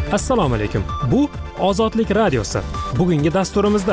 Assalomu alaykum. Bu Ozodlik radiosi. Bugungi dasturimizda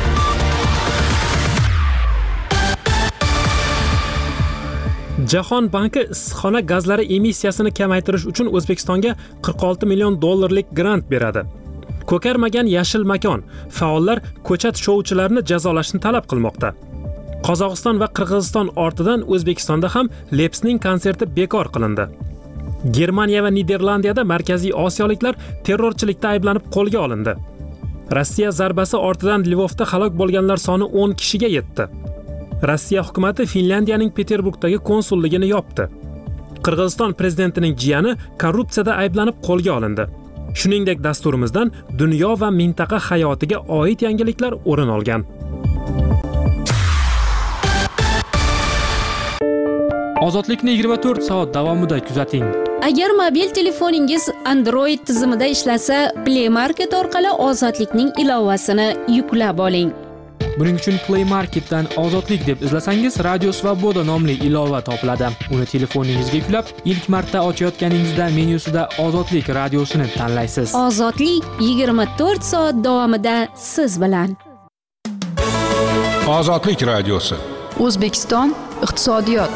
Jahon banki issiqxona gazlari emissiyasini kamaytirish uchun O'zbekistonga 46 million dollarlik grant beradi. Ko'karmagan yashil makon faollar ko'chat shouchilarini jazolashni talab qilmoqda. Qozog'iston va Qirg'iziston ortidan O'zbekistonda ham Lepsning konserti bekor qilindi. Germaniya va Niderlandiyada Markaziy Osiyoliklar terrorchilikda ayblanib qo'lga olindi. Rossiya zarbasi ortidan Lvovda halok bo'lganlar soni 10 kishiga yetdi. Rossiya hukumatı Finlandiyaning Peterburgdagi konsulligini yopdi. Qirg'iziston prezidentining jiyani korrupsiyada ayblanib qo'lga olindi. Shuningdek, dasturimizdan dunyo va mintaqa hayotiga oid yangiliklar o'rin olgan. Ozodlikni 24 soat davomida kuzating. Agar mobil telefoningiz Android tizimida ishlasa, Play Market orqali Ozodlikning ilovasini yuklab oling. Buning uchun Play Marketdan Ozodlik deb izlasangiz, Radio Svoboda nomli ilova topiladi. Uni telefoningizga yuklab, ilk marta ochayotganingizda menyusida Ozodlik radiosini tanlaysiz. Ozodlik 24 soat davomida siz bilan. Ozodlik radiosi. O'zbekiston iqtisodiyot.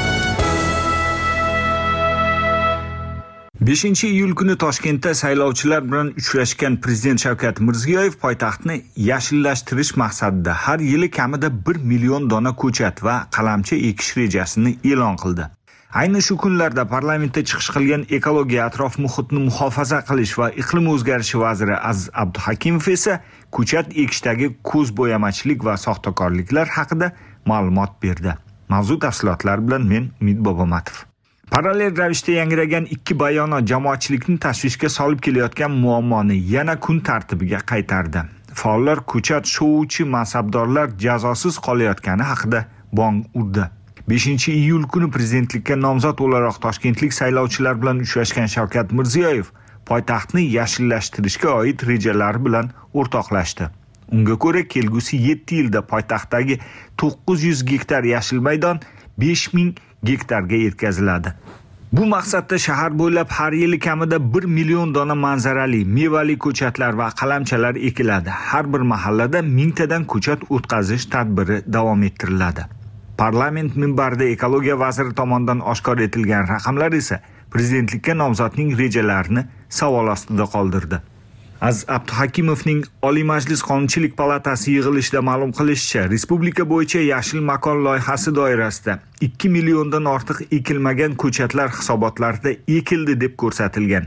5-iyul kuni Toshkentda saylovchilar bilan uchrashgan Prezident Shavkat Mirziyoyev poytaxtni yashillash maqsadida har yili kamida 1 million dona ko'chat va qalamchi ekish rejasini e'lon qildi. Ayni shu kunlarda parlamentda chiqish qilgan ekologiya, atrof muhitni muhofaza qilish va iqlim o'zgarishi vaziri Aziz Abduhakimov esa ko'chat ekishdagi ko'zbo'yamachilik va soxtakorliklar haqida ma'lumot berdi. Mavzu tafsilotlari bilan men Umid Bobomatov. Parallel ravishda yangragan ikki bayonot jamoatchilikni tashvishga solib kelayotgan muammoni yana kun tartibiga qaytardi. Faollar ko'chat shouchi mansabdorlar jazosiz qolayotgani haqida bong urdi. 5-iyul kuni prezidentlikka nomzod o'laroq toshkentlik saylovchilar bilan uchrashgan Shavkat Mirziyoyev poytaxtni yashillashtirishga oid rejalari bilan o'rtoqlashdi. Unga ko'ra, kelgusi 7 yilda poytaxtdagi 900 gektar yashil maydon 5000 gektarga yetkaziladi. Bu maqsadda shahar bo'ylab har yili kamida 1 million dona manzarali, mevali ko'chatlar va qalamchalar ekiladi. Har bir mahallada 1000 tadan ko'chat o'tkazish tadbiri davom ettiriladi. Parlament minbarida ekologiya vaziri tomonidan oshkor etilgan raqamlar esa prezidentlikka nomzodning rejalarini savol ostida qoldirdi. Aziz Abduhakimovning Oliy Majlis Qonunchilik palatasi yig'ilishida ma'lum qilishicha, respublika bo'yicha yashil makon loyihasi doirasida 2 milliondan ortiq ekilmagan ko'chatlar hisobotlarida ekildi deb ko'rsatilgan.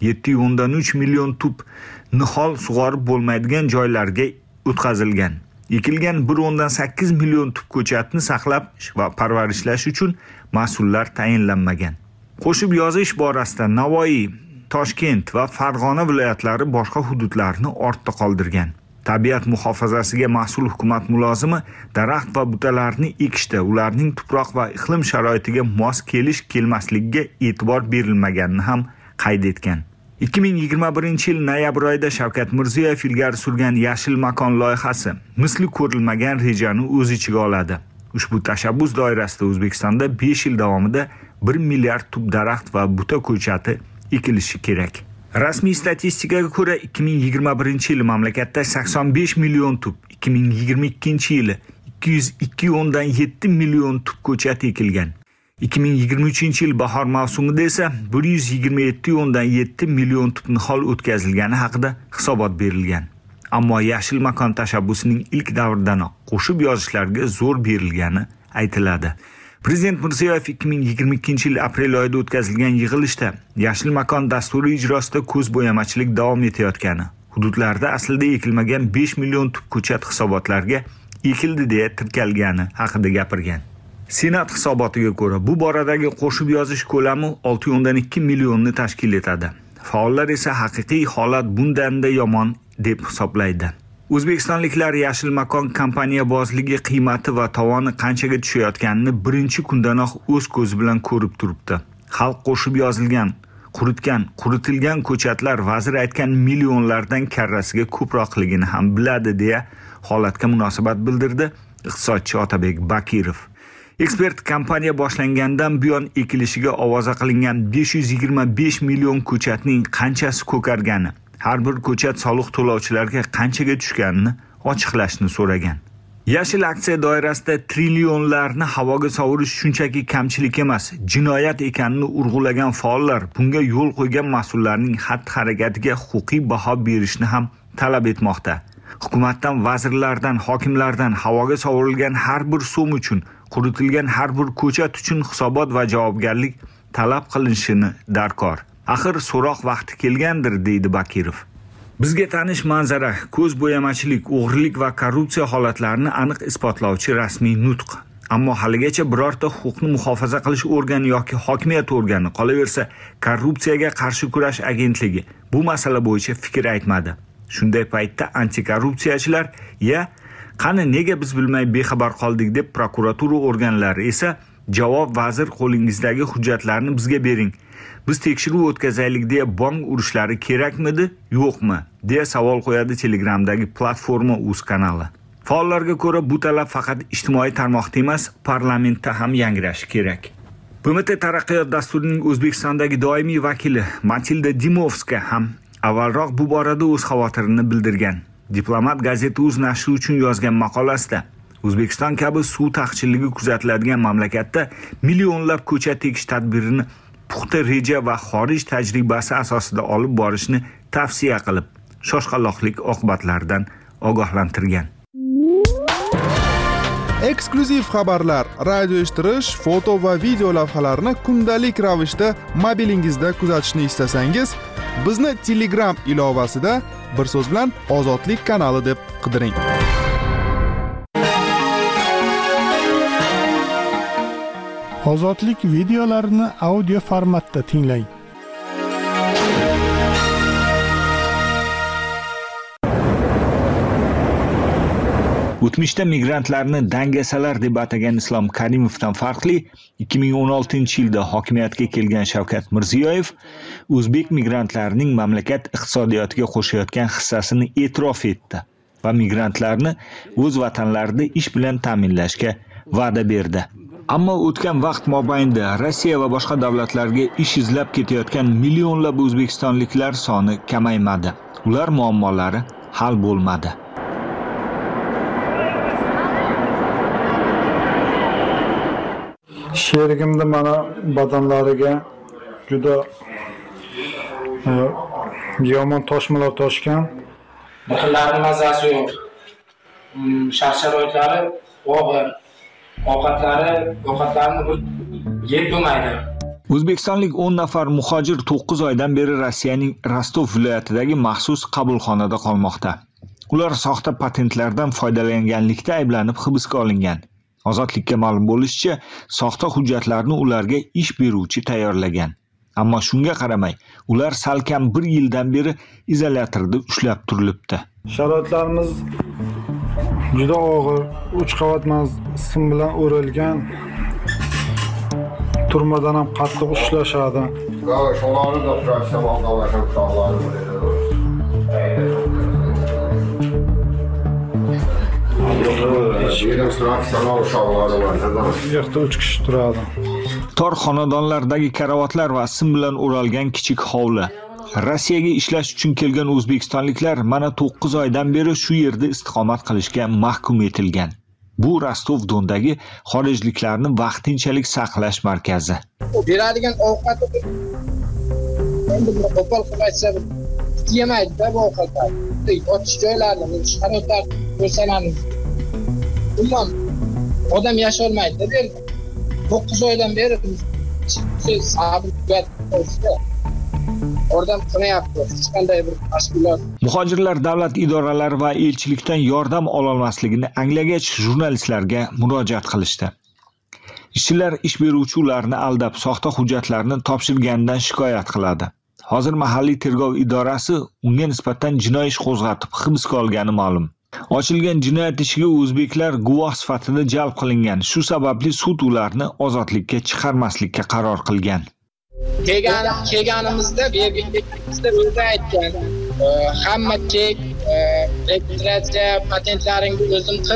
7.3 million tub nihol sug'orib bo'lmaydigan joylarga o'tkazilgan. Ekilgan 1.8 million tub ko'chatni saqlab va parvarishlash uchun mas'ullar tayinlanmagan. Qo'shib yozish borasida Navoiy, Toshkent va Farg'ona viloyatlari boshqa hududlarni ortda qoldirgan. Tabiat muhofazasiga mas'ul hukumat mulozimi daraxt va butalarni ekishda ularning tuproq va iqlim sharoitiga mos kelmasligiga e'tibor berilmaganini ham qayd etgan. 2021-yil noyabr oyida Shavkat Mirziyoyev ilgari surgan yashil makon loyihasi misli ko'rilmagan rejani o'z ichiga oladi. Ushbu tashabbus doirasida O'zbekistonda 5 yil davomida 1 milliard tub daraxt va buta ko'chati ekilishi kerak. Rasmiy statistikaga ko'ra 2021-yil mamlakatda 85 million tub, 2022-yili 202.7 million tub ko'chat ekilgan. 2023-yil bahor mavsumida esa 127.7 million tub nihol o'tkazilgani haqida hisobot berilgan. Ammo yashil makon tashabbusining ilk davridanoq qo'shib yozishlarga zo'r berilgani aytiladi. Prezident Mirziyoyev 2022-yil aprel oyida o'tkazilgan yig'ilishda yashil makon dasturi ijrosida ko'zbo'yamachilik davom etayotgani, hududlarda aslida ekilmagan 5 million tub ko'chat hisobotlarga ekildi deya tirkalgani haqida gapirgan. Senat hisobotiga ko'ra, bu boradagi qo'shib yozish ko'lami 6.2 millionni tashkil etadi. Faollar esa haqiqiy holat bundan-da yomon deb hisoblaydi. O'zbekistonliklar yashil makon kompaniya bozligi qiymati va tovoni qanchaga tushayotganini birinchi kundanoq o'z ko'zi bilan ko'rib turibdi. Xalq qo'shib yozilgan, quritilgan ko'chatlar vazir aytgan millionlardan karrasiga ko'proqligini ham biladi deya holatga munosabat bildirdi iqtisodchi Otabek Bakirov. Ekspert kompaniya boshlangandan buyon ekilishiga ovoza qilingan 525 million ko'chatning qanchasi ko'kargani, har bir ko'chat soliq to'lovchilarga qanchaga tushganini ochiqlashni so'ragan. Yashil aksiya doirasida trillionlarni havoga sovurish shunchaki kamchilik emas, jinoyat ekanini urg'ulagan faollar bunga yo'l qo'ygan mas'ullarning xatti-harakatiga huquqiy baho berishni ham talab etmoqda. Hukumatdan, vazirlardan, hokimlardan havoga sovurilgan har bir so'm uchun, quritilgan har bir ko'chat uchun hisobot va javobgarlik talab qilinishini darkor. Axir so'roq vaqti kelgandir, deydi Bakirov. Bizga tanish manzara, ko'z bo'yamachilik, o'g'rilik va korrupsiya holatlarini aniq isbotlovchi rasmiy nutq. Ammo haligacha birorta huquqni muhofaza qilish organi yoki hokimiyat organi, qolaversa korrupsiyaga qarshi kurash agentligi bu masala bo'yicha fikr aytmadi. Shunday paytda antikorrupsiyachilar qani nega biz bilmay bexabar qoldik deb prokuratura organlari esa javob vazir qo'lingizdagi hujjatlarni bizga bering. Biz tekshiruv o'tkazaylik deya bong urishlari kerakmidi, yo'qmi deya savol qo'yadi Telegramdagi platforma uz kanali. Faollarga ko'ra bu talab faqat ijtimoiy tarmoqda emas, parlamentda ham yangrashi kerak. BMT taraqqiyot dasturining O'zbekistondagi doimiy vakili Matilda Dimovska ham avvalroq bu borada o'z xavotirini bildirgan. Diplomat gazeta uz nashri uchun yozgan maqolasida O'zbekiston kabi suv taqchilligi kuzatiladigan mamlakatda millionlab ko'chat ekish tadbirini puxta reja va xorij tajribasi asosida olib borishni tavsiya qilib, shoshqaloqlik oqibatlaridan ogohlantirgan. Eksklyuziv xabarlar, radio eshittirish, foto va video lavhalarni kundalik ravishda mobilingizda kuzatishni istasangiz, bizni Telegram ilovasida bir so'z bilan Ozodlik kanali deb qidiring. Ozodlik videolarini audio formatda tinglang. O'tmishda migrantlarni dangasalar deb atagan Islom Karimovdan farqli 2016-yilda hokimiyatga kelgan Shavkat Mirziyoyev o'zbek migrantlarining mamlakat iqtisodiyotiga qo'shayotgan hissasini e'tirof etdi va migrantlarni o'z vatanlarida ish bilan ta'minlashga va'da berdi. Ammo o'tgan vaqt mobaynida Rossiya va boshqa davlatlarga ish izlab ketayotgan millionlab o'zbekistonliklar soni kamaymadi. Ular muammolari hal bo'lmadi. Sherigimda mana badanlariga juda yomon toshmalar toshgan. Bixillarning mazasi yo'q. Shart-sharoitlari og'ir. Ovqatlarni yeb bo'lmaydi. O'zbekistonlik 10 nafar muhojir 9 oydan beri Rossiyaning Rostov viloyatidagi maxsus qabulxonada qolmoqda. Ular soxta patentlardan foydalanganlikda ayblanib hibsga olingan. Ozodlikka ma'lum bo'lishicha, soxta hujjatlarni ularga ish beruvchi tayyorlagan. Ammo shunga qaramay, ular salkam 1 yildan beri izolyatorda ushlab turilibdi. Sharoitlarimiz juda og'ir, 3 qavat sim bilan o'ralgan. Turmadan ham qattiq ushlashadi. Yo'qda 3 kishi turadi. Tor xonadonlardagi karavotlar va sim bilan o'ralgan kichik hovli. Rossiyaga ishlash uchun kelgan o'zbekistonliklar mana 9 oydan beri shu yerda istiqomat qilishga mahkum etilgan. Bu Rostov-Dondagi xorijliklarni vaqtinchalik saqlash markazi. Beradigan ovqat endi bir qo'pol qilib aytsa, yemaydi-da bu ovqatlar. Otish joylarni, sharoitlar ko'rsanamiz. Umuman odam yashay olmaydi deb 9 oydan beri biz sabr qilib Oradan qilyapti. Hech qanday bir tashkilot. Muhojirlar davlat idoralari va elchilikdan yordam ola olmasligini anglagach, jurnalistlarga murojaat qilishdi. Ishchilar ish beruvchi ularni aldab, soxta hujjatlarni topshirganidan shikoyat qiladi. Hozir mahalliy tergov idorasi unga nisbatan jinoiy ish qo'zg'atib, hibsga olgani ma'lum. Ochilgan jinoyat ishiga o'zbeklar guvoh sifatida jalb qilingan. Shu sababli sud ularni ozodlikka chiqarmaslikka qaror qilgan. Kelganimizda o'zi aytgan, hamma chek, registratsiya, patentlaringni o'zim qilib,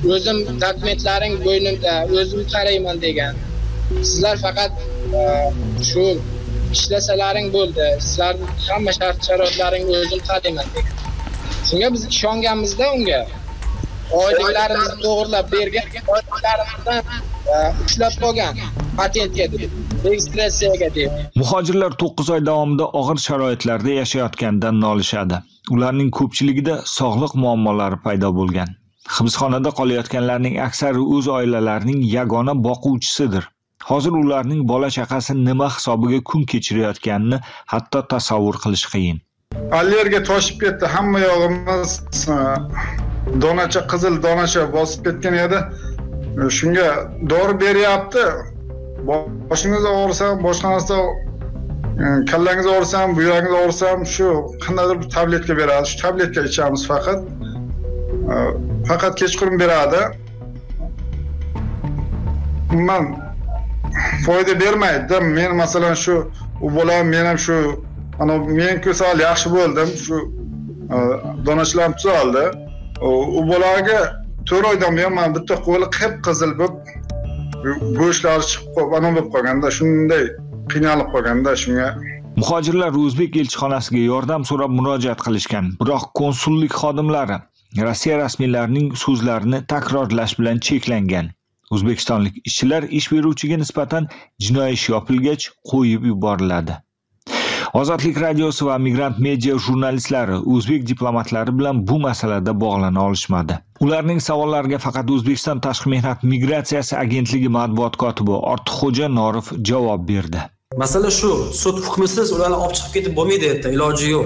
o'zim dokumentlaring bo'ynimda, o'zim qarayman degan. Sizlar faqat shu ishlasalaring bo'ldi. Sizlarning hamma shart-sharoitlaring o'zim qarayman degan. Shunga biz ishonganmizda unga oyliklarimizni to'g'rilab bergan, oyliklarimizdan ushlab qolgan patentga deb, registratsiyaga deb. Muhojirlar 9 oy davomida og'ir sharoitlarda yashayotgandan nolishadi. Ularning ko'pchiligida sog'liq muammolari paydo bo'lgan. Hibsxonada qolayotganlarning aksari o'z oilalarining yagona boquvchisidir. Hozir ularning bola chaqasi nima hisobiga kun kechirayotganini hatto tasavvur qilish qiyin. Allergiya toshib ketdi, hamma yog'imiz donacha qizil donacha bosib ketgan edi. Shunga dori beryapti. Boshingiz og'risa, boshqa narsa kallangiz og'risa, buyragingiz og'risa, shu qandaydir bir tabletka beradi. Shu tabletka ichamiz faqat. Faqat kechqurun beradi. Men foyda bermaydi. Men masalan shu u bola men ham shu men kasal yaxshi bo'ldim. Shu donachilarim tuzaldi. U bolaga 4 oydan buyon men bitta qo'li qip-qizil bo'lib go'shtlari chiqib bo'lib qolganda, shunday qiynalib qolganda shunga. Muhojirlar o'zbek elchixonasiga yordam so'rab murojaat qilishgan, biroq konsullik xodimlari Rossiya rasmiylarining so'zlarini takrorlash bilan cheklangan. O'zbekistonlik ishchilar ish beruvchiga nisbatan jinoiy ish yopilgach qo'yib yuboriladi. Ozodlik radiosi va Migrant media jurnalistlari o'zbek diplomatlari bilan bu masalada bog'lana olishmadi. Ularning savollariga faqat O'zbekiston Tashqi mehnat migratsiyasi agentligi matbuot kotibi Ortiqxo'ja Norov javob berdi. Masala shu, sud hukmisiz ularni olib chiqib ketib bo'lmaydi, iloji yo'q.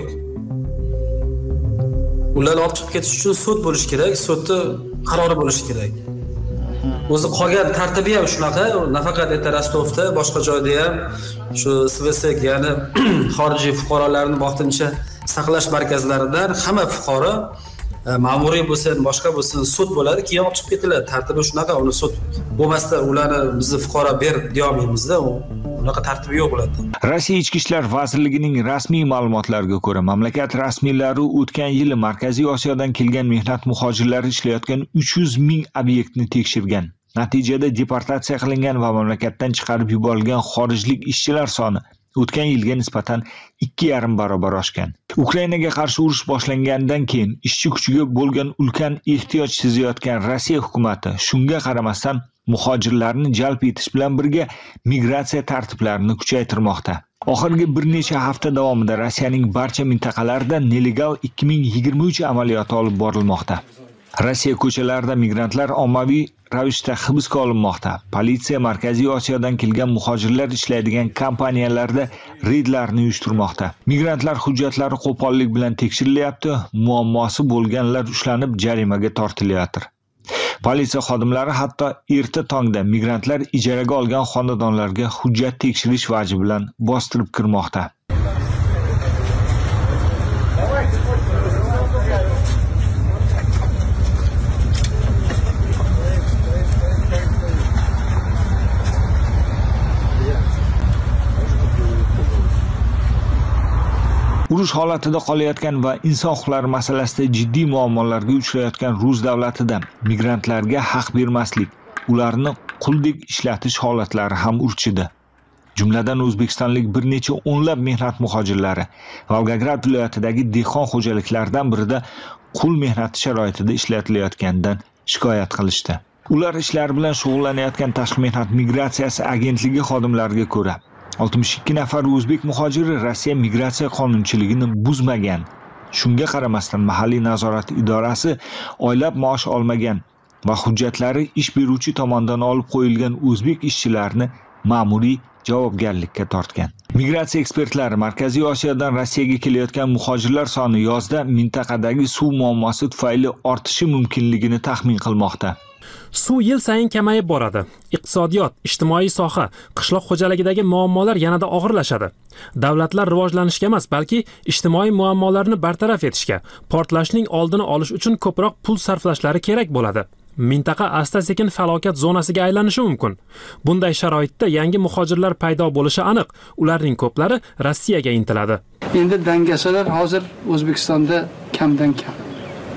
Ularni olib chiqib ketish uchun sud bo'lish kerak, sudning qarori bo'lishi kerak. O'zi qolgan tartibi ham shunaqa, nafaqat Rostovda, boshqa joyda ham shu SVSK, ya'ni xorijiy fuqarolarni vaqtincha saqlash markazlaridan hamma fuqaro ma'muriy bo'lsin, boshqa bo'lsin, sud bo'ladi, keyin olib chiqib ketiladi. Tartibi shunaqa, uni sud bo'lmasdan ularni bizni fuqaro ber deya olmaymizda, unaqa tartibi yo'q bo'ladi. Rossiya Ichki ishlar vazirligining rasmiy ma'lumotlariga ko'ra, mamlakat rasmiylari o'tgan yili Markaziy Osiyodan kelgan mehnat muhojirlari ishlayotgan 300 ming obyektni tekshirgan. Natijada deportatsiya qilingan va mamlakatdan chiqarib yuborilgan xorijlik ishchilar soni o'tgan yilga nisbatan 2,5 barobar oshgan. Ukrainaga qarshi urush boshlangandan keyin ishchi kuchiga bo'lgan ulkan ehtiyoj sezayotgan Rossiya hukumatı shunga qaramasdan muhojirlarni jalb etish bilan birga migratsiya tartiblarini kuchaytirmoqda. Oxirgi bir necha hafta davomida Rossiyaning barcha mintaqalarida nelegal 2023 amaliyoti olib borilmoqda. Rossiya ko'chalarida migrantlar ommaviy ravishda hibsga olinmoqda. Politsiya Markaziy Osiyodan kelgan muhojirlar ishlaydigan kompaniyalarda reydlarni uyushtirmoqda. Migrantlar hujjatlari qo'pollik bilan tekshirilyapti, muammosi bo'lganlar ushlanib jarimaga tortilyapti. Politsiya xodimlari hatto erta tongda migrantlar ijaraga olgan xonadonlarga hujjat tekshirish vaji bilan bostirib kirmoqda. Urush holatida qolayotgan va inson huquqlari masalasida jiddiy muammolarga uchrayotgan Rus davlatida migrantlarga haq bermaslik, ularni quldek ishlatish holatlari ham urchidi. Jumladan O'zbekistonlik bir necha o'nlab mehnat muhojirlari Volgograd viloyatidagi dehqon xo'jaliklaridan birida qul mehnati sharoitida ishlatilayotganidan shikoyat qilishdi. Ular ishlar bilan shug'ullanayotgan Tashqi mehnat migratsiyasi agentligi xodimlariga ko'ra 62 nafar o'zbek muhojiri Rossiya migratsiya qonunchiligini buzmagan. Shunga qaramasdan mahalliy nazorat idorasi oylab maosh olmagan va hujjatlari ish beruvchi tomonidan olib qo'yilgan o'zbek ishchilarini ma'muriy javobgarlikka tortgan. Migratsiya ekspertlari Markaziy Osiyodan Rossiyaga kelayotgan muhojirlar soni yozda mintaqadagi suv muammosi tufayli ortishi mumkinligini taxmin qilmoqda. Suv yil sayin kamayib boradi. Iqtisodiyot, ijtimoiy soha, qishloq xo'jaligidagi muammolar yanada og'irlashadi. Davlatlar rivojlanishga emas, balki ijtimoiy muammolarni bartaraf etishga, portlashning oldini olish uchun ko'proq pul sarflashlari kerak bo'ladi. Mintaqa asta-sekin falokat zonasiga aylanishi mumkin. Bunday sharoitda yangi muhojirlar paydo bo'lishi aniq. Ularning ko'plari Rossiyaga intiladi. Endi dangasalar hozir O'zbekistonda kamdan kam.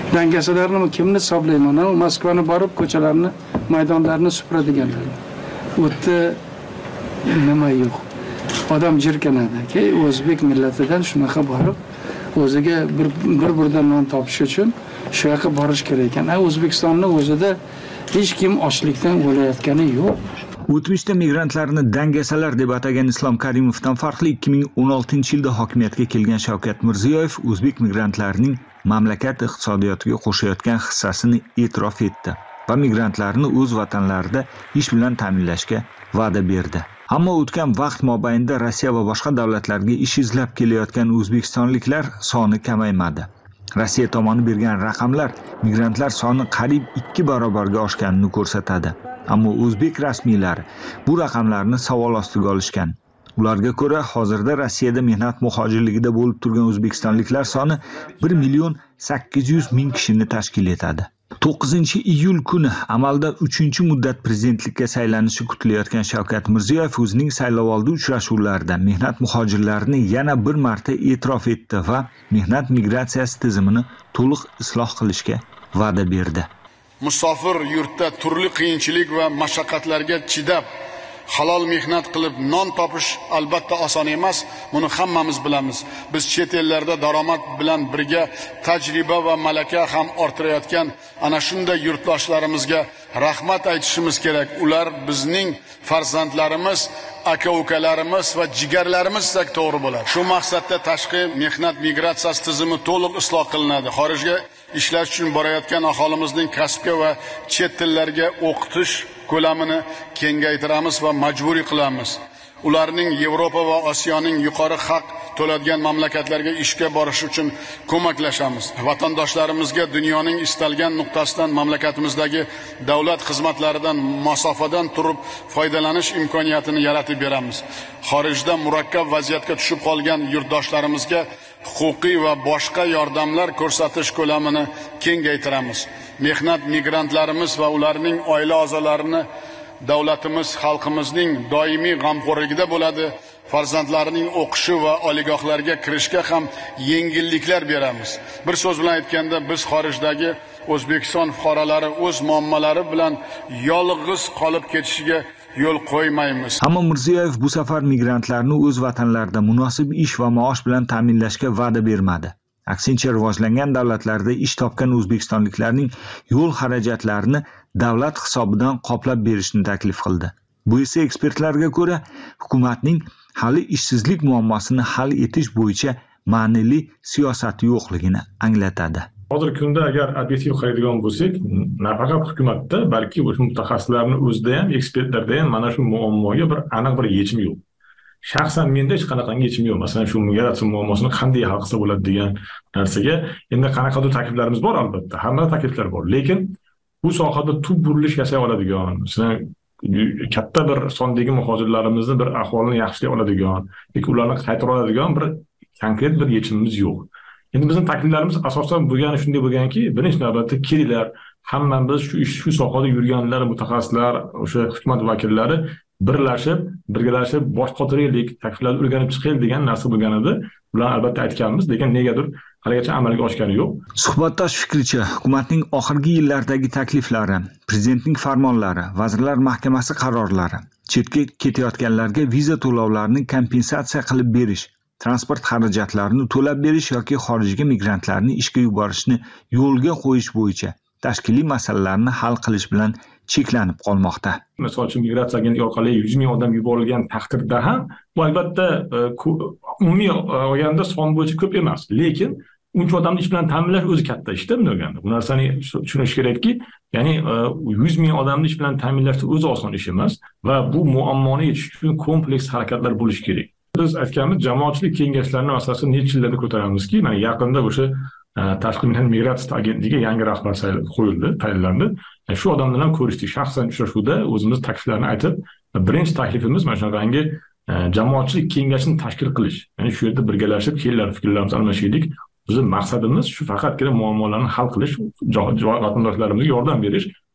Dangasalarni kimni hisoblayman? Moskvani borib ko'chalarni, maydonlarni supuradiganlar. U yerda nima yo'q. Odam jirkanadi. O'zbek millatidan shunaqa borib o'ziga bir-birdan non topish uchun shu yoqqa borish kerak ekan. O'zbekistonning o'zida hech kim ochlikdan o'layotgani yo'q. O'tmishda migrantlarni dangasalar deb atagan Islom Karimovdan farqli 2016-yilda hokimiyatga kelgan Shavkat Mirziyoyev o'zbek migrantlarining mamlakat iqtisodiyotiga qo'shayotgan hissasini e'tirof etdi va migrantlarni o'z vatanlarida ish bilan ta'minlashga va'da berdi. Ammo o'tgan vaqt mobaynida Rossiya va boshqa davlatlarga ish izlab kelayotgan o'zbekistonliklar soni kamaymadi. Rossiya tomoni bergan raqamlar migrantlar soni qariyb 2 barobarga oshganini ko'rsatadi. Ammo o'zbek rasmiylari bu raqamlarni savol ostiga olishgan. Ularga ko'ra, hozirda Rossiyada mehnat muhojirligida bo'lib turgan o'zbekistonliklar soni 1,800,000 kishini tashkil etadi. 9-iyul kuni amalda 3-muddat prezidentlikka saylanishi kutilayotgan Shavkat Mirziyoyev o'zining saylovoldi uchrashuvlarida mehnat muhojirlarini yana bir marta e'tirof etdi va mehnat migratsiyasi tizimini to'liq isloh qilishga va'da berdi. Musofir yurtda turli qiyinchilik va mashaqqatlarga chidab halol mehnat qilib non topish albatta oson emas, buni hammamiz bilamiz. Biz chet ellarda daromad bilan birga tajriba va malaka ham orttirayotgan ana shunday yurtdoshlarimizga rahmat aytishimiz kerak. Ular bizning farzandlarimiz, aka-ukalarimiz va jigarlarimizdek to'g'ri bo'ladi. Shu maqsadda tashqi mehnat migratsiyasi tizimi to'liq isloh qilinadi. Xorijga ishlash uchun borayotgan aholimizning kasbga va chet tillarga o'qitish ko'lamini kengaytiramiz va majburiy qilamiz. Ularning Yevropa va Osiyoning yuqori haq to'ladigan mamlakatlarga ishga borish uchun ko'maklashamiz. Vatandoshlarimizga dunyoning istalgan nuqtasidan mamlakatimizdagi davlat xizmatlaridan masofadan turib foydalanish imkoniyatini yaratib beramiz. Xorijda murakkab vaziyatga tushib qolgan yurtdoshlarimizga huquqiy va boshqa yordamlar ko'rsatish ko'lamini kengaytiramiz. Mehnat migrantlarimiz va ularning oila a'zolarini davlatimiz xalqimizning doimiy g'amxo'rligida bo'ladi. Farzandlarining o'qishi va oliygohlarga kirishga ham yengilliklar beramiz. Bir so'z bilan aytganda, biz xorijdagi O'zbekiston fuqarolari o'z muammolari bilan yolg'iz qolib ketishiga yo'l qo'ymaymiz. Ammo Mirziyoyev bu safar migrantlarni o'z vatanlarida munosib ish va maosh bilan ta'minlashga va'da bermadi. Aksincha, rivojlangan davlatlarda ish topgan o'zbekistonliklarning yo'l xarajatlarini davlat hisobidan qoplab berishni taklif qildi. Bu esa ekspertlarga ko'ra hukumatning hali ishsizlik muammosini hal etish bo'yicha ma'nili siyosati yo'qligini anglatadi. Hozirgi kunda agar obyektiv qaraydigan bo'lsak, nafaqat hukumatda, balki o'sha mutaxassislarning o'zida ham, ekspertlarda ham mana shu muammoga bir aniq bir yechim yo'q. Shaxsan menda hech qanaqangi yechim yo'q. Masalan, shu migratsiya muammosini qanday hal qilsa bo'ladi degan narsaga endi qanaqadir takliflarimiz bor albatta. Hamma takliflar bor, lekin bu sohada tub burilish yasay oladigan, masalan, katta bir sondagi muhojirlarimizni bir ahvolini yaxshilay oladigan, yoki ularni qaytara oladigan bir konkret bir yechimimiz yo'q. Endi bizning takliflarimiz asosan bo'lgani shunday bo'lganki, birinchi navbatda kelinglar, hammamiz shu sohada yurganlar, mutaxassislar, o'sha hukumat vakillari birgalashib bosh qotiraylik, takliflarni o'rganib chiqaylik degan narsa bo'lgan edi. Ularni albatta aytganmiz, lekin negadir haligacha amalga oshgani yo'q. Suhbatdosh fikricha, hukumatning oxirgi yillardagi takliflari, prezidentning farmonlari, vazirlar mahkamasi qarorlari, chetga ketayotganlarga viza to'lovlarini kompensatsiya qilib berish, transport xarajatlarini to'lab berish yoki xorijga migrantlarni ishga yuborishni yo'lga qo'yish bo'yicha tashkiliy masalalarni hal qilish bilan cheklanib qolmoqda. Misol uchun migratsiya agentlik orqali 100,000 odam yuborilgan taqdirda ham bu albatta umumiy olganda son bo'yicha ko'p emas, lekin uncha odamni ish bilan ta'minlash o'zi katta ishda bunday bo'lganda. Bu narsani tushunish kerakki, ya'ni 100,000 odamni ish bilan ta'minlash o'zi oson ish emas va bu muammoni yechish uchun kompleks harakatlar bo'lishi kerak. Biz aytganimiz jamoatchilik kengashlarini asosan necha yillarda ko'taramizki, mana yaqinda o'sha tashqi mehnat migratsiya agentligiga yangi rahbar qo'yildi, tayinlandi. Shu odamlar bilan ko'rishdik. Shaxsan uchrashuvda o'zimiz takliflarni aytib, birinchi taklifimiz mana shunaqangi jamoatchilik kengashini tashkil qilish. Ya'ni shu yerda birgalashib, kelinlar fikrlarimizni almashaylik. Bizning maqsadimiz shu faqatgina muammolarni hal qilish, vatandoshlarimizga yordam berish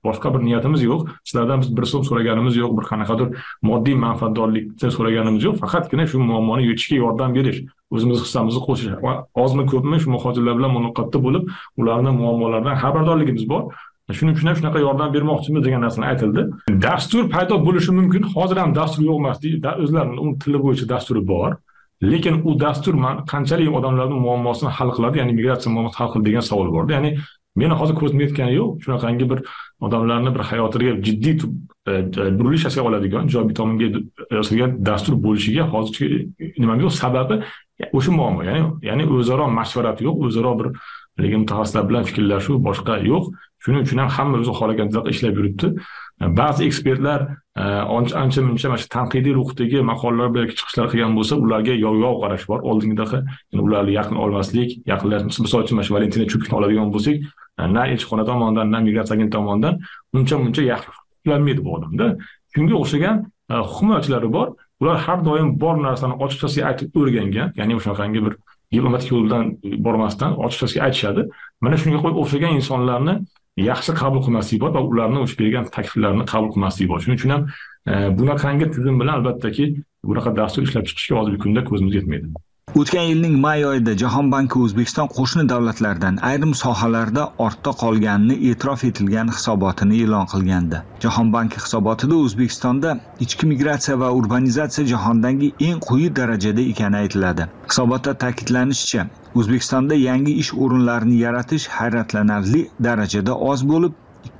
boshqa bir niyatimiz yo'q. Sizlardan biz bir so'm so'raganimiz yo'q, bir qanaqadir moddiy manfaatdorlikni so'raganimiz yo'q. Faqatgina shu muammoni yechishga yordam berish, o'zimiz hissamizni qo'shish. Va ozmi ko'pmi shu muhojirlar bilan muloqotda bo'lib, ularning muammolaridan xabardorligimiz bor. Shuning uchun ham shunaqa yordam bermoqchimiz degan narsani aytildi. Dastur paydo bo'lishi mumkin. Hozir ham dastur yo'q emas deydi. O'zlarining tili bo'yicha dasturi bor. Lekin u dastur qanchalik odamlarning muammosini hal qiladi, ya'ni migratsiya muammosini hal qiladi degan savol bor. Ya'ni meni hozir ko'zim yetgani yo'q. Shunaqangi bir odamlarni bir hayotiga jiddiy burilish yasay oladigan, ijobiy tomonga yasalgan dastur bo'lishiga hozircha nima yo'q. Sababi o'sha muammo. Ya'ni o'zaro mashvarat yo'q, o'zaro bir mutaxassislar bilan fikrlashuv boshqa yo'q. Shuning uchun ham hamma o'zi xohlaganidek ishlab yuribdi. Ba'zi ekspertlar ancha-muncha mana shu tanqidiy ruhdagi maqolalar bilan chiqishlar qilgan bo'lsa, ularga yov qarash bor. Oldingidaqa ularni yaqin olmaslik, yaqinlashib, misol uchun mana shu Valentina Chupkini oladigan bo'lsak, na elchixona tomonidan, na migratsiya agentligi tomonidan uncha yaxshi hukmlanmaydi bu odamda. Shunga o'xshagan himoyachilari bor. Ular har doim bor narsani ochiqchasiga aytib o'rgangan, ya'ni o'shaqangi bir diplomatik yo'ldan bormasdan ochiqchasiga aytishadi. Mana shunga o'xshagan insonlarni yaxshi qabul qilmaslik bor va ularni o'sha bergan takliflarni qabul qilmaslik bor. Shuning uchun ham bunaqangi tizim bilan albattaki bunaqa dastur ishlab chiqishga hozirgi kunda ko'zimiz yetmaydi. O'tgan yilning may oyida Jahon banki O'zbekiston qo'shni davlatlardan ayrim sohalarda ortda qolganini e'tirof etilgan hisobotini e'lon qilgandi. Jahon banki hisobotida O'zbekistonda ichki migratsiya va urbanizatsiya jahondagi eng quyi darajada ekani aytiladi. Hisobotda ta'kidlanishicha, O'zbekistonda yangi ish o'rinlarini yaratish hayratlanarli darajada oz bo'lib,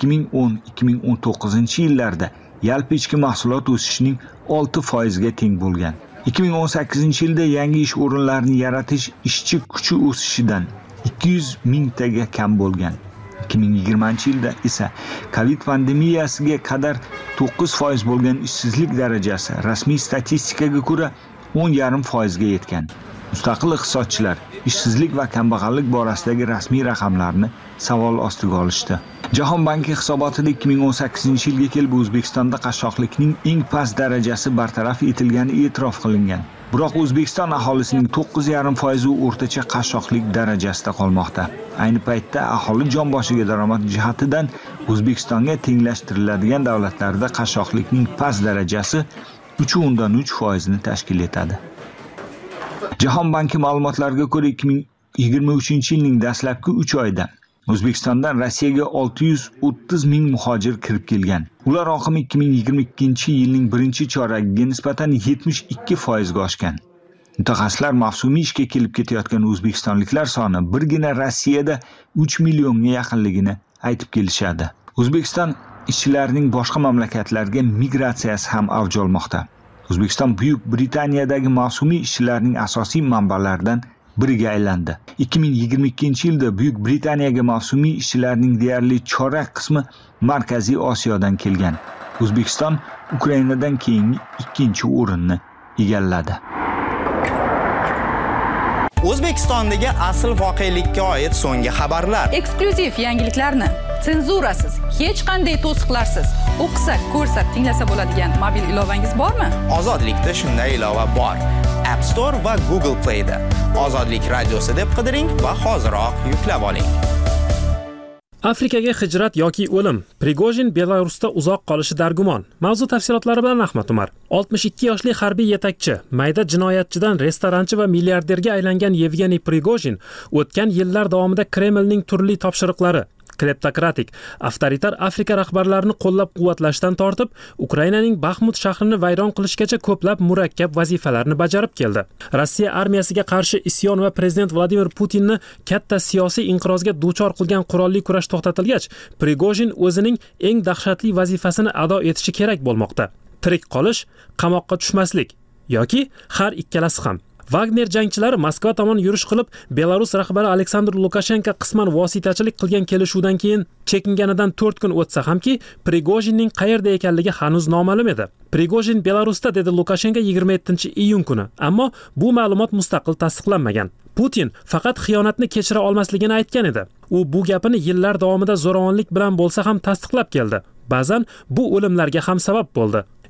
2010-2019 yillarda yalpi ichki mahsulot o'sishining 6% ga teng bo'lgan. 2018 yilda yangi ish o'rinlarini yaratish ishchi kuchi o'sishidan 200 mingtaga kam bo'lgan. 2020 yilda esa Covid pandemiyasiga qadar 9% bo'lgan ishsizlik darajasi rasmiy statistikaga ko'ra 10,5% ga yetgan. Mustaqil iqtisodchilar ishsizlik va kambag'allik borasidagi rasmiy raqamlarni savol ostiga olishdi. Jahon banki hisobotida 2018 yilga kelib O'zbekistonda qashshoqlikning eng past darajasi bartaraf etilgani e'tirof qilingan. Biroq O'zbekiston aholisining 9,5% o'rtacha qashshoqlik darajasida qolmoqda. Ayni paytda aholi jon boshiga daromad jihatidan O'zbekistonga tenglashtiriladigan davlatlarda qashshoqlikning past darajasi 3,3% ni tashkil etadi. Jahon banki ma'lumotlariga ko'ra 2023-yilning dastlabki 3 oyida O'zbekistondan Rossiyaga 630 ming muhojir kirib kelgan. Ular oqimi 2022-yilning birinchi choragiga nisbatan 72% ga oshgan. Mutaxassislar mavsumiy ishga kelib ketayotgan o'zbekistonliklar soni birgina Rossiyada 3 millionga yaqinligini aytib kelishadi. O'zbekiston ishchilarining boshqa mamlakatlarga migratsiyasi ham avj olmoqda. O'zbekiston Buyuk Britaniyadagi mavsumiy ishchilarning asosiy manbalaridan biriga aylandi. 2022-yilda Buyuk Britaniyaga mavsumiy ishchilarning deyarli chorak qismi Markaziy Osiyodan kelgan. O'zbekiston Ukrainadan keyingi ikkinchi o'rinni egalladi. O'zbekistondagi asl voqelikka oid so'nggi xabarlar, eksklyuziv yangiliklarni senzurasiz, hech qanday to'siqlarsiz o'qisa, ko'rsa, tinglasa bo'ladigan mobil ilovangiz bormi? Ozodlikda shunday ilova bor. App Store va Google Play da Ozodlik radiosi deb qidiring va hoziroq yuklab oling. Afrikaga hijrat yoki o'lim. Prigojin Belarusda uzoq qolishi dargumon. Mavzu tafsilotlari bilan Ahmad Umar. 62 yoshli harbiy yetakchi, mayda jinoyatchidan restoranchi va milliarderga aylangan Yevgeniy Prigojin o'tgan yillar davomida Kremlning turli topshiriqlari, kleptokratik, avtoritar Afrika rahbarlarini qo'llab-quvvatlashdan tortib, Ukrainaning Baxmut shahrini vayron qilishgacha ko'plab murakkab vazifalarni bajarib keldi. Rossiya armiyasiga qarshi isyon va prezident Vladimir Putinni katta siyosiy inqirozga duchor qilgan qurolli kurash to'xtatilgach, Prigojin o'zining eng dahshatli vazifasini ado etishi kerak bo'lmoqda. Tirik qolish, qamoqqa tushmaslik yoki har ikkalasi ham. Wagner jangchilari Moskva tomon yurish qilib, Belarus rahbari Aleksandr Lukashenko qisman vositachilik qilgan kelishuvdan keyin chekinganidan 4 kun o'tsa hamki, Prigojinning qayerda ekanligi hanuz noma'lum edi. Prigojin Belarusda, dedi Lukashenko 27-iyun kuni, ammo bu ma'lumot mustaqil tasdiqlanmagan. Putin faqat xiyonatni kechira olmasligini aytgan edi. U bu gapini yillar davomida zo'ravonlik bilan bo'lsa ham tasdiqlab keldi. Ba'zan bu o'limlarga ham sabab bo'ldi.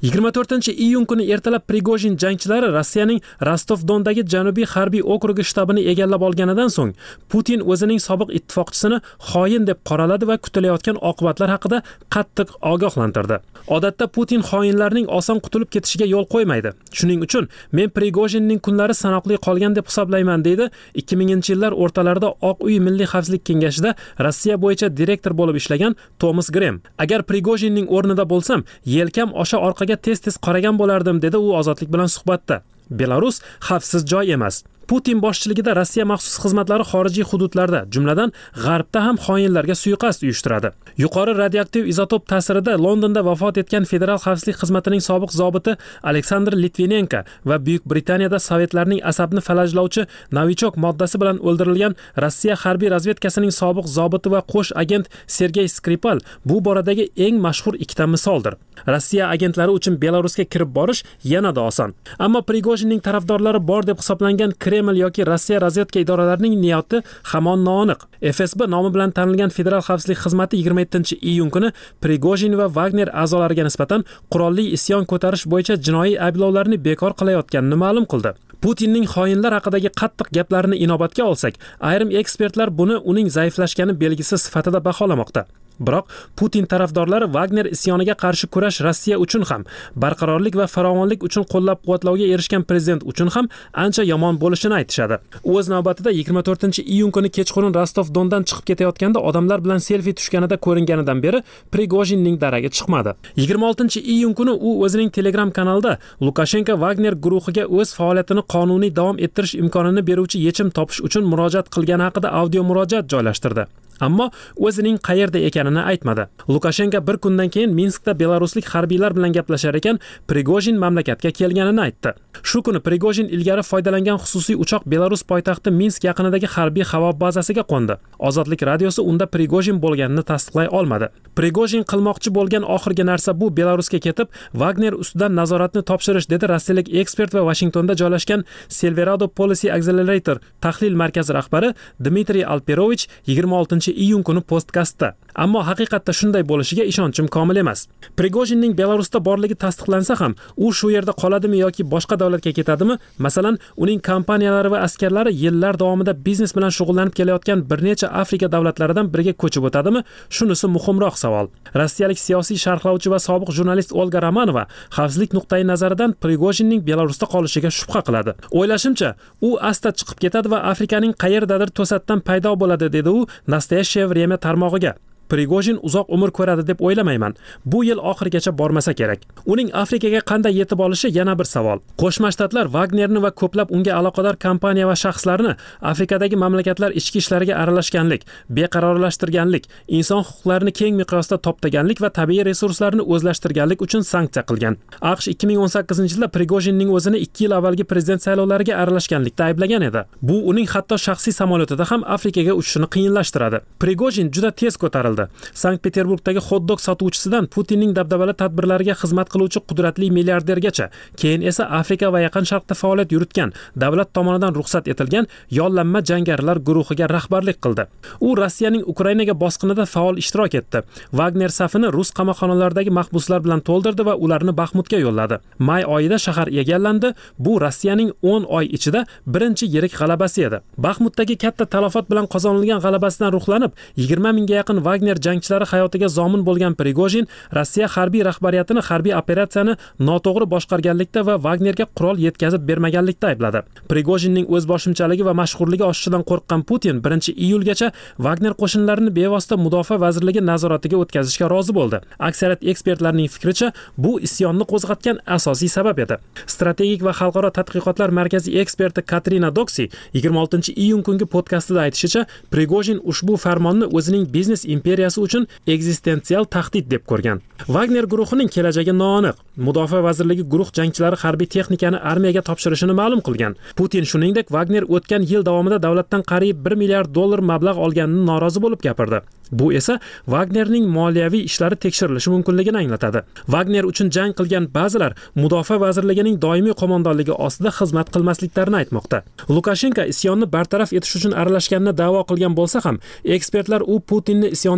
24-iyun kuni ertalab Prigojin jangchilari Rossiyaning Rostov-Dondagi Janubiy harbiy okrugi shtabini egallab olganidan so'ng Putin o'zining sobiq ittifoqchisini xoin deb qoraladi va kutilayotgan oqibatlar haqida qattiq ogohlantirdi. Odatda Putin xoinlarning oson qutulib ketishiga yo'l qo'ymaydi. Shuning uchun men Prigojinning kunlari sanoqli qolgan deb hisoblayman, deydi 2000-yillar o'rtalarida Oq uy Milliy xavfsizlik kengashida Rossiya bo'yicha direktor bo'lib ishlagan Thomas Grem. Agar Prigojinning o'rnida bo'lsam, yelkam osha orqaga tez-tez qaragan bo'lardim, dedi u Ozodlik bilan suhbatda. Belarus xavfsiz joy emas. Putin boshchiligida Rossiya maxsus xizmatlari xorijiy hududlarda, jumladan G'arbda ham xoinlarga suiqasd uyushtiradi. Yuqori radioaktiv izotop ta'sirida Londonda vafot etgan Federal xavfsizlik xizmatining sobiq zobiti Aleksandr Litvinenko va Buyuk Britaniyada sovetlarning asabni falajlovchi novichok moddasi bilan o'ldirilgan Rossiya harbiy razvedkasining sobiq zobiti va qo'sh agent Sergey Skripal bu boradagi eng mashhur ikkita misoldir. Rossiya agentlari uchun Belarusga kirib borish yanada oson. Ammo Prigojinning tarafdorlari bor deb hisoblangan Kreml yoki Rossiya razvedka idoralarining niyati hamon noaniq. FSB nomi bilan tanilgan Federal xavfsizlik xizmati 27-iyun kuni Prigojin va Wagner a'zolariga nisbatan qurolli isyon ko'tarish bo'yicha jinoiy ayblovlarni bekor qilayotganini ma'lum qildi. Putinning xoinlar haqidagi qattiq gaplarini inobatga olsak, ayrim ekspertlar buni uning zaiflashgani belgisi sifatida baholamoqda. Biroq Putin tarafdorlari Wagner isyoniga qarshi kurash Rossiya uchun ham, barqarorlik va farovonlik uchun qo'llab-quvvatlovga erishgan prezident uchun ham ancha yomon bo'lishini aytishadi. U o'z navbatida 24-iyun kuni kechqurun Rostov-Dondan chiqib ketayotganda odamlar bilan selfi tushganida ko'ringanidan beri Prigojinning daragi chiqmadi. 26-iyun kuni u o'zining Telegram kanalida Lukashenko Wagner guruhiga o'z faoliyatini qonuniy davom ettirish imkonini beruvchi yechim topish uchun murojaat qilgani haqida audio murojaat joylashtirdi. Ammo o'zining qayerda ekanini aytmadi. Lukashenko bir kundan keyin Minskda belaruslik harbiylar bilan gaplashar ekan, Prigojin mamlakatga kelganini aytdi. Shu kuni Prigojin ilgari foydalangan xususiy uchoq Belarus poytaxti Minsk yaqinidagi harbiy havo bazasiga qo'ndi. Ozodlik radiosi unda Prigojin bo'lganini tasdiqlay olmadi. Prigojin qilmoqchi bo'lgan oxirgi narsa bu Belarusga ketib, Wagner ustidan nazoratni topshirish, dedi rossiyalik ekspert va Washingtonda joylashgan Silverado Policy Accelerator tahlil markazi rahbari Dmitriy Alperovich 26-iyun kuni postkastda. Ammo haqiqatda shunday bo'lishiga ishonchim komil emas. Prigojinning Belarusda borligi tasdiqlansa ham, u shu yerda qoladimi yoki boshqa davlatga ketadimi? Masalan, uning kompaniyalari va askarlari yillar davomida biznes bilan shug'ullanib kelayotgan bir necha Afrika davlatlaridan biriga ko'chib o'tadimi? Shunisi muhimroq savol. Rossiyalik siyosiy sharhlovchi va sobiq jurnalist Olga Romanova xavfsizlik nuqtai nazaridan Prigojinning Belarusda qolishiga shubha qiladi. O'ylashimcha, u asta chiqib ketadi va Afrikaning qayerdadir to'satdan paydo bo'ladi, dedi u Nastoyashye Vremya tarmog'iga. Prigojin uzoq umr ko'radi deb o'ylamayman. Bu yil oxirigacha bormasa kerak. Uning Afrikaga qanday yetib olishi yana bir savol. Qo'shma Shtatlar Wagnerni va ko'plab unga aloqador kompaniya va shaxslarni Afrikadagi mamlakatlar ichki ishlariga aralashganlik, beqarorlashtirganlik, inson huquqlarini keng miqyosda toptaganlik va tabiiy resurslarni o'zlashtirganlik uchun sanksiya qilgan. AQSh 2018-yilda Prigojinning o'zini 2 yil avvalgi prezident saylovlariga aralashganlikda ayblagan edi. Bu uning hatto shaxsiy samolyotida ham Afrikaga uchishini qiyinlashtiradi. Prigojin juda tez ko'tarildi. Sankt-Peterburgdagi hot-dog sotuvchisidan Putinning dabdabali tadbirlariga xizmat qiluvchi qudratli milliardergacha, keyin esa Afrika va Yaqin Sharqda faoliyat yuritgan, davlat tomonidan ruxsat etilgan yollanma jangarilar guruhiga rahbarlik qildi. U Rossiyaning Ukrainaga bosqinida faol ishtirok etdi. Wagner safini rus qamoqxonalaridagi mahbuslar bilan to'ldirdi va ularni Baxmutga yo'lladi. May oyida shahar egallandi. Bu Rossiyaning 10 oy ichida birinchi yirik g'alabasi edi. Baxmutdagi katta talafot bilan qozonilgan g'alabasidan ruhlanib, 20 mingga yaqin Wagner jangchilari hayotiga zomin bo'lgan Prigojin Rossiya harbiy rahbariyatini harbiy operatsiyani noto'g'ri boshqarganlikda va Wagnerga qurol yetkazib bermaganlikda aybladi. Prigojinning o'zboshimchaligi va mashhurligi oshishidan qo'rqqan Putin 1-iyulgacha Wagner qo'shinlarini bevosita mudofaa vazirligi nazoratiga o'tkazishga rozi bo'ldi. Aksariyat ekspertlarning fikricha, bu isyonni qo'zg'atgan asosiy sabab edi. Strategik va xalqaro tadqiqotlar markazi eksperti Katrina Doksi 26-iyun kungi podkastida aytishicha, Prigojin ushbu farmonni o'zining biznes imperiyasi uchun ekzistensial tahdid deb ko'rgan. Wagner guruhining kelajagi noaniq. Mudofaa vazirligi guruh jangchilari harbiy texnikani armiyaga topshirishini ma'lum qilgan. Putin shuningdek Wagner o'tgan yil davomida davlatdan qariyb $1 milliard mablag' olganini norozi bo'lib gapirdi. Bu esa Wagnerning moliyaviy ishlari tekshirilishi mumkinligini anglatadi. Wagner uchun jang qilgan ba'zilar Mudofaa vazirligining doimiy qo'mondonligi ostida xizmat qilmasliklarini aytmoqda. Lukashenko isyonni bartaraf etish uchun aralashganini da'vo qilgan bo'lsa ham, ekspertlar u Putinni isyonchi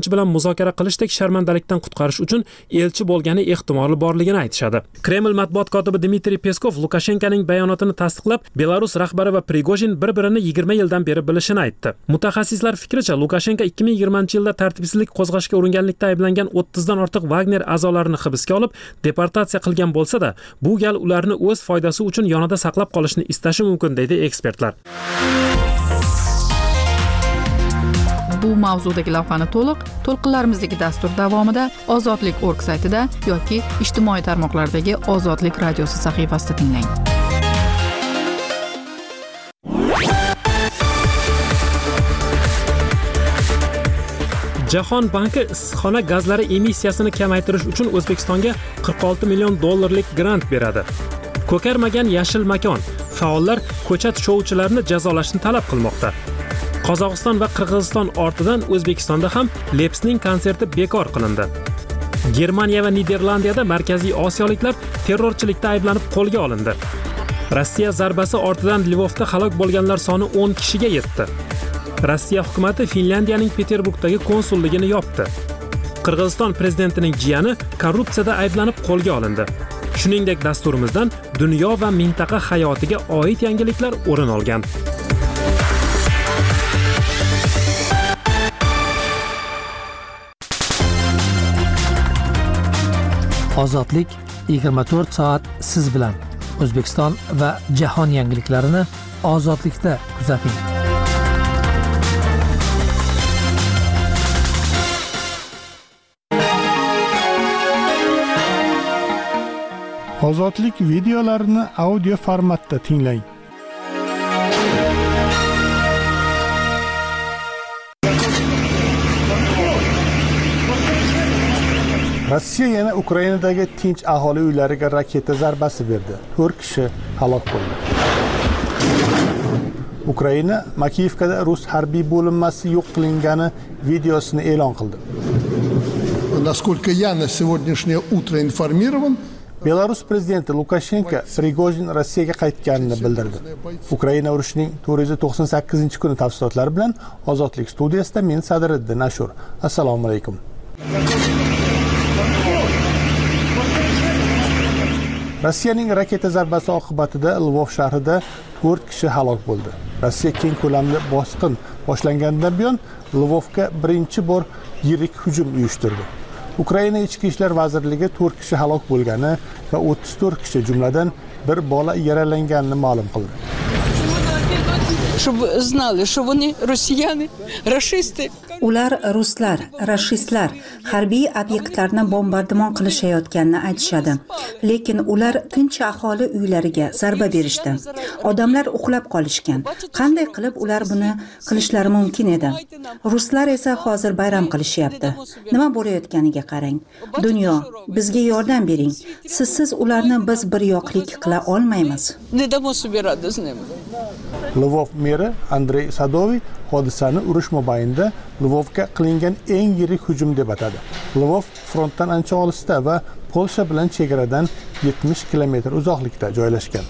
isyonchi bilan muzokara qilishdek sharmandalikdan qutqarish uchun elchi bo'lgani ehtimoli borligini aytishadi. Kreml matbuot kotibi Dmitriy Peskov Lukashenkoning bayonotini tasdiqlab, Belarus rahbari va Prigojin bir-birini 20 yildan beri bilishini aytdi. Mutaxassislar fikricha, Lukashenko 2020-yilda tartibsizlik qo'zg'ashga uringanlikda ayblangan 30 dan ortiq Wagner a'zolarini hibsga olib, deportatsiya qilgan bo'lsa-da, bu gal ularni o'z foydasi uchun yonida saqlab qolishni istashi mumkin, deydi ekspertlar. Bu mavzudagi lavhani to'lqinlarimizdagi dastur davomida ozodlik.org saytida yoki ijtimoiy tarmoqlardagi Ozodlik radiosi sahifasida tinglang. Jahon banki issiqxona gazlari emissiyasini kamaytirish uchun O'zbekistonga 46 million dollarlik grant beradi. Ko'karmagan yashil makon. Faollar ko'chat shouchilarini jazolashni talab qilmoqda. Qozog'iston va Qirg'iziston ortidan O'zbekistonda ham Lepsning konserti bekor qilindi. Germaniya va Niderlandiyada Markaziy Osiyoliklar terrorchilikda ayblanib qo'lga olindi. Rossiya zarbasi ortidan Lvovda halok bo'lganlar soni 10 kishiga yetdi. Rossiya hukumati Finlyandiyaning Peterburgdagi konsulligini yopdi. Qirg'iziston prezidentining jiyani korrupsiyada ayblanib qo'lga olindi. Shuningdek, dasturimizdan dunyo va mintaqa hayotiga oid yangiliklar o'rin olgan. Ozodlik 24 soat siz bilan. O'zbekiston va jahon yangiliklarini Ozodlikda kuzating. Ozodlik videolarini audio formatda tinglang. Rossiya yana Ukrainadagi tinch aholi uylariga raketa zarbasi berdi. 4 kishi halok bo'ldi. Ukraina Makiyevkada rus harbiy bo'linmasi yo'q qilingani videosini e'lon qildi. Насколько я на сегодняшнее утро информирован, Belarus prezidenti Lukashenko Prigojin Rossiyaga qaytganini bildirdi. Ukraina urushining 498-kuni tafsilotlari bilan Ozodlik studiyasida men Sadriddin Ashur. Assalomu alaykum. Rossiyaning raketa zarbasi oqibatida Lvov shahrida 4 kishi halok bo'ldi. Rossiya keng ko'lamli bosqin boshlangandan buyon Lvovga birinchi bor yirik hujum uyushtirdi. Ukraina Ichki ishlar vazirligi 4 kishi halok bo'lgani va 34 kishi jumladan bir bola yaralanganini ma'lum qildi. Чтобы знали, что они россияне, расисты. Ular ruslar, rashistlar harbiy obyektlarni bombardimon qilishayotganini aytishadi. Lekin ular tinch aholi uylariga zarba berishdi. Odamlar uxlab qolishgan. Qanday qilib ular buni qilishlari mumkin edi? Ruslar esa hozir bayram qilishyapti. Nima bo'layotganiga qarang. Dunyo, bizga yordam bering. Sizsiz ularni biz bir yoqlik qila olmaymiz. Lvov meri Andrey Sadoviy hodisani urush mobaynida Lvovga qilingan eng yirik hujum deb atadi. Lvov frontdan ancha olisda va Polsha bilan chegaradan 70 kilometr uzoqlikda joylashgan.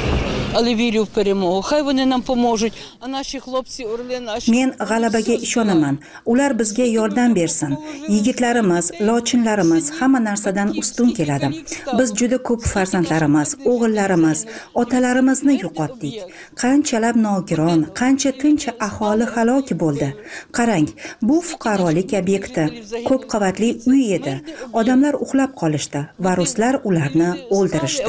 Men g'alabaga ishonaman. Ular bizga yordam bersin. Yigitlarimiz, lochinlarimiz hamma narsadan ustun keladi. Biz juda ko'p farzandlarimiz, o'g'illarimiz, otalarimizni yo'qotdik. Qanchalar nogiron, qancha tinch aholi halok bo'ldi. Qarang, bu fuqarolik obyekti, ko'p qavatli uy edi. Odamlar uxlab qolishdi va ruslar ularni o'ldirishdi.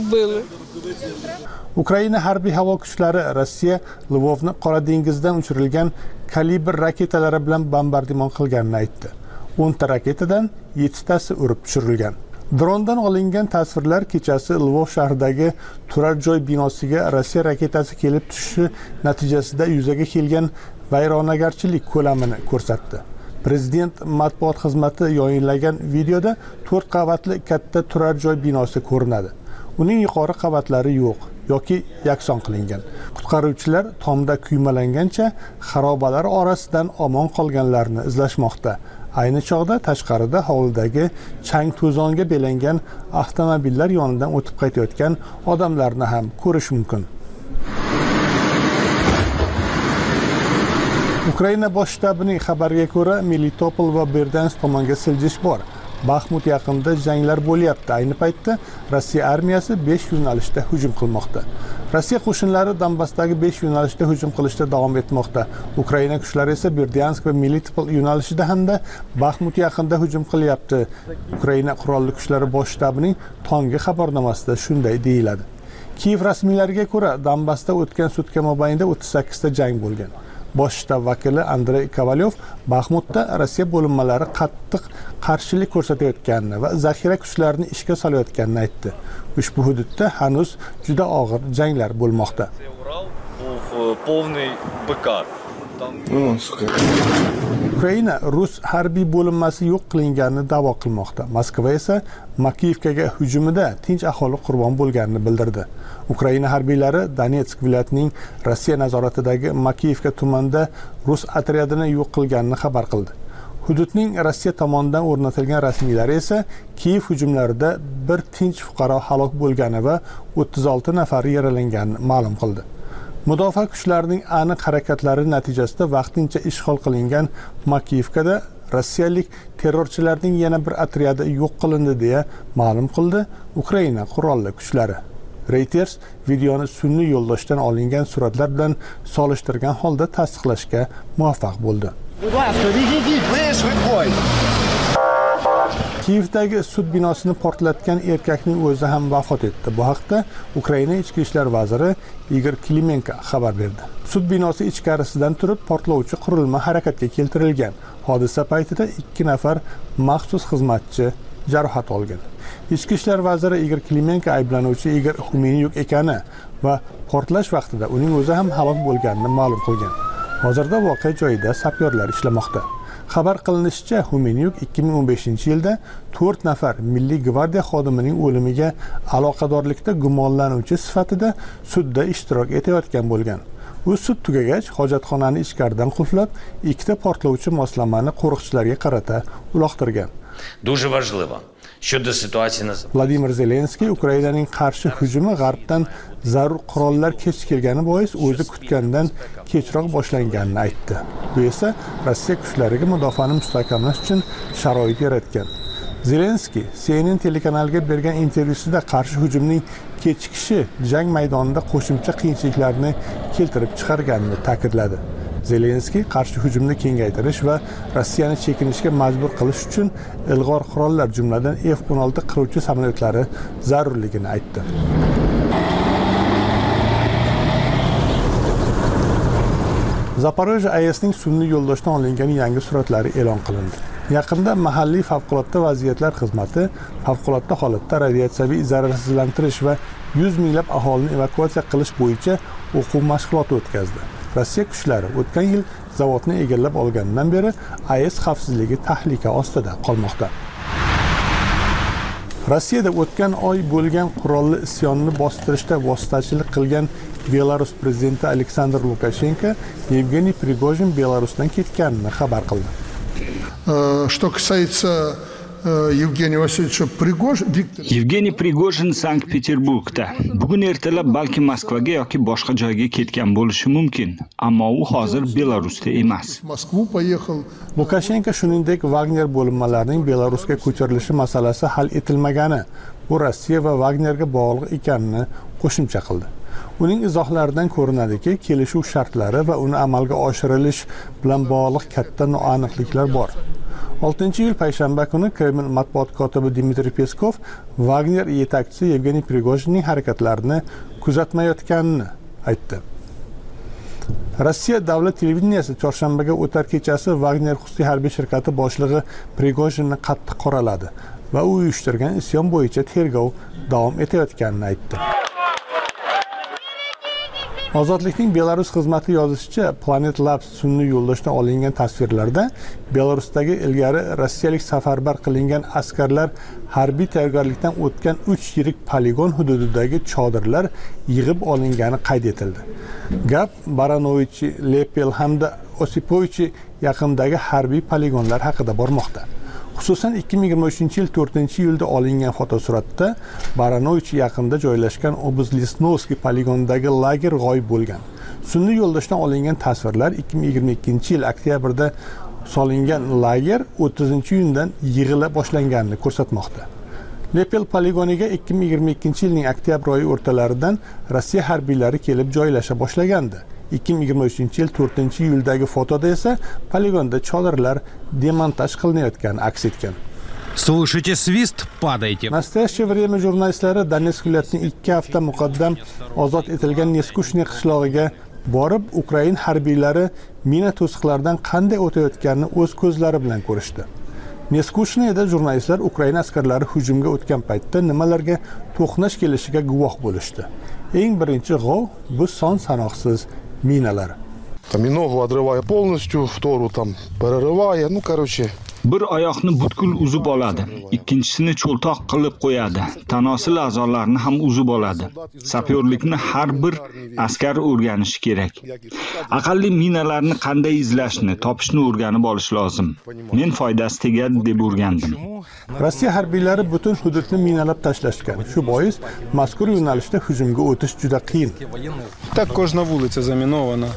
Ukraina harbiy havo kuchlari Rossiya Lvovni Qora dengizdan uchirilgan kalibr raketalari bilan bombardimon qilganini aytdi. 10 ta raketadan 7 tasi urib tushirilgan. Drondan olingan tasvirlar kechasi Lvov shahridagi turar joy binosiga Rossiya raketasi kelib tushishi natijasida yuzaga kelgan vayronagarchilik ko'lamini ko'rsatdi. Prezident matbuot xizmati yayinlagan videoda 4 qavatli katta turar joy binosi ko'rinadi. Uning yuqori qavatlari yo'q yoki yakson qilingan. Qutqaruvchilar tomda kuymalangancha xarobalar orasidan omon qolganlarni izlashmoqda. Ayni chog'da tashqarida hovlidagi chang to'zonga belangan avtomobillar yonidan o'tib qaytayotgan odamlarni ham ko'rish mumkin. Ukraina bosh shtabining xabariga ko'ra, Melitopol va Berdansk tomonga siljish bor. Baxmut yaqinida janglar bo'lyapti. Ayni paytda Rossiya armiyasi 5 yo'nalishda hujum qilmoqda. Rossiya qo'shinlari Donbassdagi 5 yo'nalishda hujum qilishda davom etmoqda. Ukraina kuchlari esa Berdansk va Melitopol yo'nalishida hamda Baxmut yaqinida hujum qilyapti. Ukraina qurolli kuchlari bosh shtabining tonggi xabarnomasida shunday deyiladi. Kiyev rasmiylariga ko'ra, Donbassda o'tgan sutka mobaynida 38 ta jang bo'lgan. Bosh shtab vakili Andrey Kovalyov Baxmutda Rossiya bo'linmalari qattiq qarshilik ko'rsatayotganini va zaxira kuchlarini ishga solayotganini aytdi. Ushbu hududda hanuz juda og'ir janglar bo'lmoqda. Ukraina Rus harbiy bo'linmasi yo'q qilinganini da'vo qilmoqda. Moskva esa Makiyevkaga hujumida tinch aholi qurbon bo'lganini bildirdi. Ukraina harbiylari Donetsk viloyatining Rossiya nazoratidagi Makiyevka tumanida rus otryadini yo'q qilganini xabar qildi. Hududning Rossiya tomonidan o'rnatilgan rasmiylari esa Kiyev hujumlarida bir tinch fuqaro halok bo'lgani va 36 nafar yaralanganini ma'lum qildi. Mudofaa kuchlarining aniq harakatlari natijasida vaqtincha ishg'ol qilingan Makiyevkada rossiyalik terrorchilarning yana bir otryadi yo'q qilindi deya ma'lum qildi Ukraina qurolli kuchlari. Reuters videoni sun'iy yo'ldoshdan olingan suratlar bilan solishtirgan holda tasdiqlashga muvaffaq bo'ldi. Kiyevdagi sud binosini portlatgan erkakning o'zi ham vafot etdi. Bu haqda Ukraina ichki ishlar vaziri Igor Klimenko xabar berdi. Sud binosi ichkarisidan turib portlovchi qurilma harakatga keltirilgan. Hodisa paytida 2 nafar maxsus xizmatchi jarohat olgan. Ichki ishlar vaziri Igor Klimenko ayblanuvchi Igor Xumenyuk ekani va portlash vaqtida uning o'zi ham halok bo'lganini ma'lum qilgan. Hozirda voqea joyida sapyorlar ishlamoqda. Xabar qilinishicha, Xumenyuk 2015-yilda 4 nafar Milliy gvardiya xodimining o'limiga aloqadorlikda gumonlanuvchi sifatida sudda ishtirok etayotgan bo'lgan. U sud tugagach, hojatxonani ichkaridan qulflab, 2 ta portlovchi moslamani qo'riqchilarga qarata uloqtirgan. Дуже важливо. Щодо ситуації на Vladimir Zelenskiy Ukrainaning qarshi hujumi g'arbdan zarur qurollar kech kelgani bois o'zi kutgandan kechroq boshlanganini aytdi. Bu esa Rossiya kuchlariga mudofaani mustahkamlash uchun sharoit yaratgan. Zelenskiy CNN telekanaliga bergan intervyusida qarshi hujumning kechikishi jang maydonida qo'shimcha qiyinchiliklarni keltirib chiqarganini ta'kidladi. Zelenskiy qarshi hujumni kengaytirish va Rossiyani chekinishga majbur qilish uchun ilg'or qurollar, jumladan F-16 qiruvchi samolyotlari zarurligini aytdi. Zaporojye AESning sun'iy yo'ldoshdan olingan yangi suratlari e'lon qilindi. Yaqinda mahalliy favqulodda vaziyatlar xizmati favqulodda holatda radiatsiyaviy zararsizlantirish va 100 minglab aholini evakuatsiya qilish bo'yicha o'quv mashg'uloti o'tkazdi. Rossiya kuchlari o'tgan yil zavodni egallab olganidan beri AES xavfsizligi tahlika ostida qolmoqda. Rossiyada o'tgan oy bo'lgan qurolli isyonni bostirishda vositachilik qilgan Belarus prezidenti Aleksandr Lukashenko Yevgeniy Prigojin Belarusdan ketganini xabar qildi. Что касается Yevgeniy Vasilievich Yevgeniy Prigojin Sankt-Peterburgda. Bugun ertalab balki Moskvaga yoki boshqa joyga ketgan bo'lishi mumkin, ammo u hozir Belarusda emas. Lukashenko shuningdek Wagner bo'linmalarining Belarusga ko'chirilishi masalasi hal etilmagani, bu Rossiya va Wagnerga bog'liq ekanini qo'shimcha qildi. Uning izohlaridan ko'rinadiki, kelishuv shartlari va uni amalga oshirilish bilan bog'liq katta noaniqliklar bor. 6-iyul payshanba kuni Kreml matbuot kotibi Dmitriy Peskov Wagner yetakchisi Yevgeniy Prigojinning harakatlarini kuzatmayotganini aytdi. Rossiya davlat televideniyasi chorshanbaga o'tar kechasi Wagner xususiy harbiy shirkati boshlig'i Prigojinni qattiq qoraladi va u uyushtirgan isyon bo'yicha tergov davom etayotganini aytdi. Ozodlikning Belarus xizmati yozishicha, Planet Labs sun'iy yo'ldoshdan olingan tasvirlarda Belarusdagi ilgari rossiyalik safarbar qilingan askarlar harbiy tayyorgarlikdan o'tgan 3 yirik poligon hududidagi chodirlar yig'ib olingani qayd etildi. Gap Baranovich, Lepel hamda Osipovich yaqinidagi harbiy poligonlar haqida bormoqda. Xususan 2023-yil 4-iyulda olingan fotosuratda Baranovich yaqinida joylashgan Obuzlesnovskiy poligonidagi lager g'oyib bo'lgan. Sun'iy yo'ldoshdan olingan tasvirlar 2022-yil oktyabrda solingan lager 30-iyundan yig'ila boshlanganini ko'rsatmoqda. Lepel poligoniga 2022-yilning oktyabr oyi o'rtalaridan Rossiya harbiylari kelib joylasha boshlagandi. 2023-yil 4-iyuldagi fotoda esa poligonda chodirlar demontaj qilinayotgani aks etgan. Слушайте свист, падайте. Nastoyashche время jurnalistlari Donetsk viloyatining 2 hafta muqaddam ozod etilgan Neskushne qishlog'iga borib, Ukrain harbiylari mina to'siqlaridan qanday o'tayotganini o'z ko'zlari bilan ko'rishdi. Neskushneda jurnalistlar Ukrain askarlari hujumga o'tgan paytda nimalarga to'qnash kelishiga guvoh bo'lishdi. Eng birinchi g'ov bu son sanoqsiz minalar. Там и ногу отрывая полностью, вторую там прорывая, Bir oyoqni butkul uzib oladi, ikkinchisini cho'ltoq qilib qo'yadi, tanosil a'zolarini ham uzib oladi. Sapyorlikni har bir askar o'rganishi kerak. Aqalli minalarni qanday izlashni, topishni o'rganib olish lozim. Men foydasi tegadi deb o'rgandim. Rossiya harbiylari butun hududni minalab tashlashgan. Shu bois mazkur yo'nalishda hujumga o'tish juda qiyin. Так кожна вулиця замінована.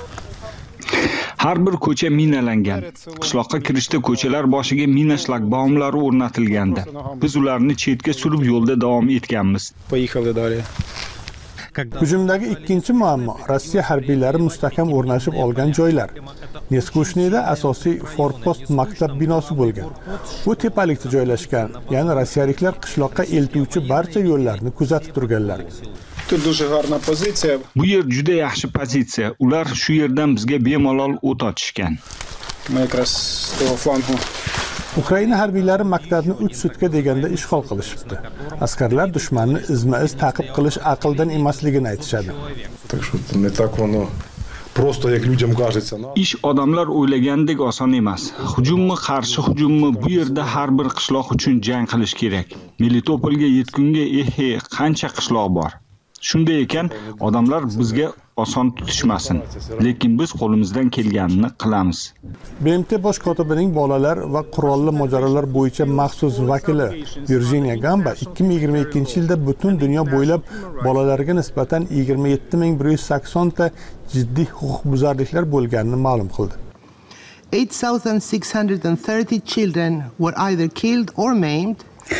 Har bir ko'cha minalangan. Qishloqqa kirishda ko'chalar boshiga mina shlagbaumlari o'rnatilgandi. Biz ularni chetga surib yo'lda davom etganmiz. Поїхали далі. Hujumdagi ikkinchi muammo Rossiya harbiylari mustahkam o'rnashib olgan joylar. Neskushneda asosiy forpost maktab binosi bo'lgan. Bu tepalikda joylashgan, ya'ni rossiyaliklar qishloqqa eltuvchi barcha yo'llarni kuzatib turganlar. Тут дуже гарна позиція. Bu yer juda yaxshi pozitsiya. Ular shu yerdan bizga bemalol o't ochishgan. Ми якраз з того флангу. Ukraina harbiylari maktabni 3 sutka deganda ishg'ol qilishibdi. Askarlar dushmanni izma-iz ta'qib qilish aqldan emasligini aytishadi. Так що не так воно просто як людям кажеться. Ish odamlar o'ylagandek oson emas. Hujummi, qarshi hujummi, bu yerda har bir qishloq uchun jang qilish kerak. Melitopolga yetgunga qancha qishloq bor. Shunday ekan, odamlar bizga oson tutishmasin, lekin biz qo'limizdan kelganini qilamiz. BMT bosh kotibining bolalar va qurolli mojarolar bo'yicha maxsus vakili Virginia Gamba 2022-yilda butun dunyo bo'ylab bolalarga nisbatan 27180 ta jiddiy huquqbuzarliklar bo'lganini ma'lum qildi. 8,630 children were either killed or maimed.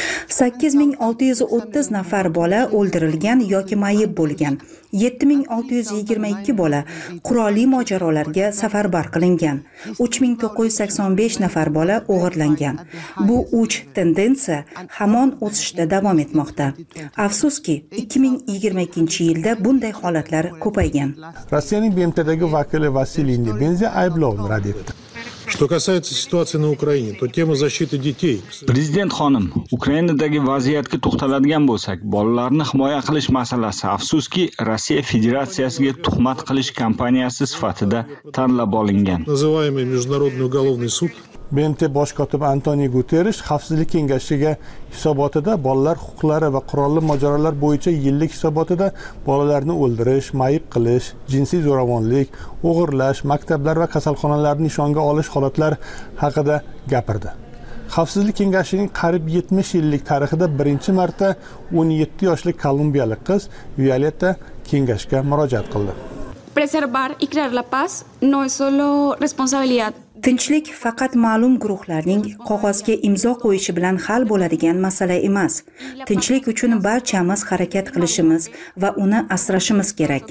8630 nafar bola o'ldirilgan yoki mayib bo'lgan. 7622 bola qurolli mojarolarga safarbar qilingan. 3985 nafar bola o'g'irlangan. Bu uch tendensiya hamon o'sishda davom etmoqda. Afsuski, 2022-yilda bunday holatlar ko'paygan. Rossiyaning BMTdagi vakili Vasiliy Nebenziy ayblovni rad etdi. Что касается ситуации на Украине, то тема защиты детей. Prezident xonim, Ukrainadagi vaziyatga to'xtaladigan bo'lsak, bolalarni himoya qilish masalasi afsuski Rossiya Federatsiyasiga tuhmat qilish kampaniyasi sifatida tanlab olingan. Называемый Международный уголовный суд. BMT bosh kotibi Antonio Guterres Xavfsizlik kengashiga hisobotida bolalar huquqlari va qurolli mojarolar bo'yicha yillik hisobotida bolalarni o'ldirish, mayib qilish, jinsiy zo'ravonlik, o'g'irlash, maktablar va kasalxonalarni nishonga olish holatlari haqida gapirdi. Xavfsizlik kengashining qariyb 70 yillik tarixida birinchi marta 17 yoshli kolumbiyalik qiz Violeta kengashga murojaat qildi. Preservar y crear la paz no es solo responsabilidad. Tinchlik faqat ma'lum guruhlarning qog'ozga imzo qo'yishi bilan hal bo'ladigan masala emas. Tinchlik uchun barchamiz harakat qilishimiz va uni asrashimiz kerak.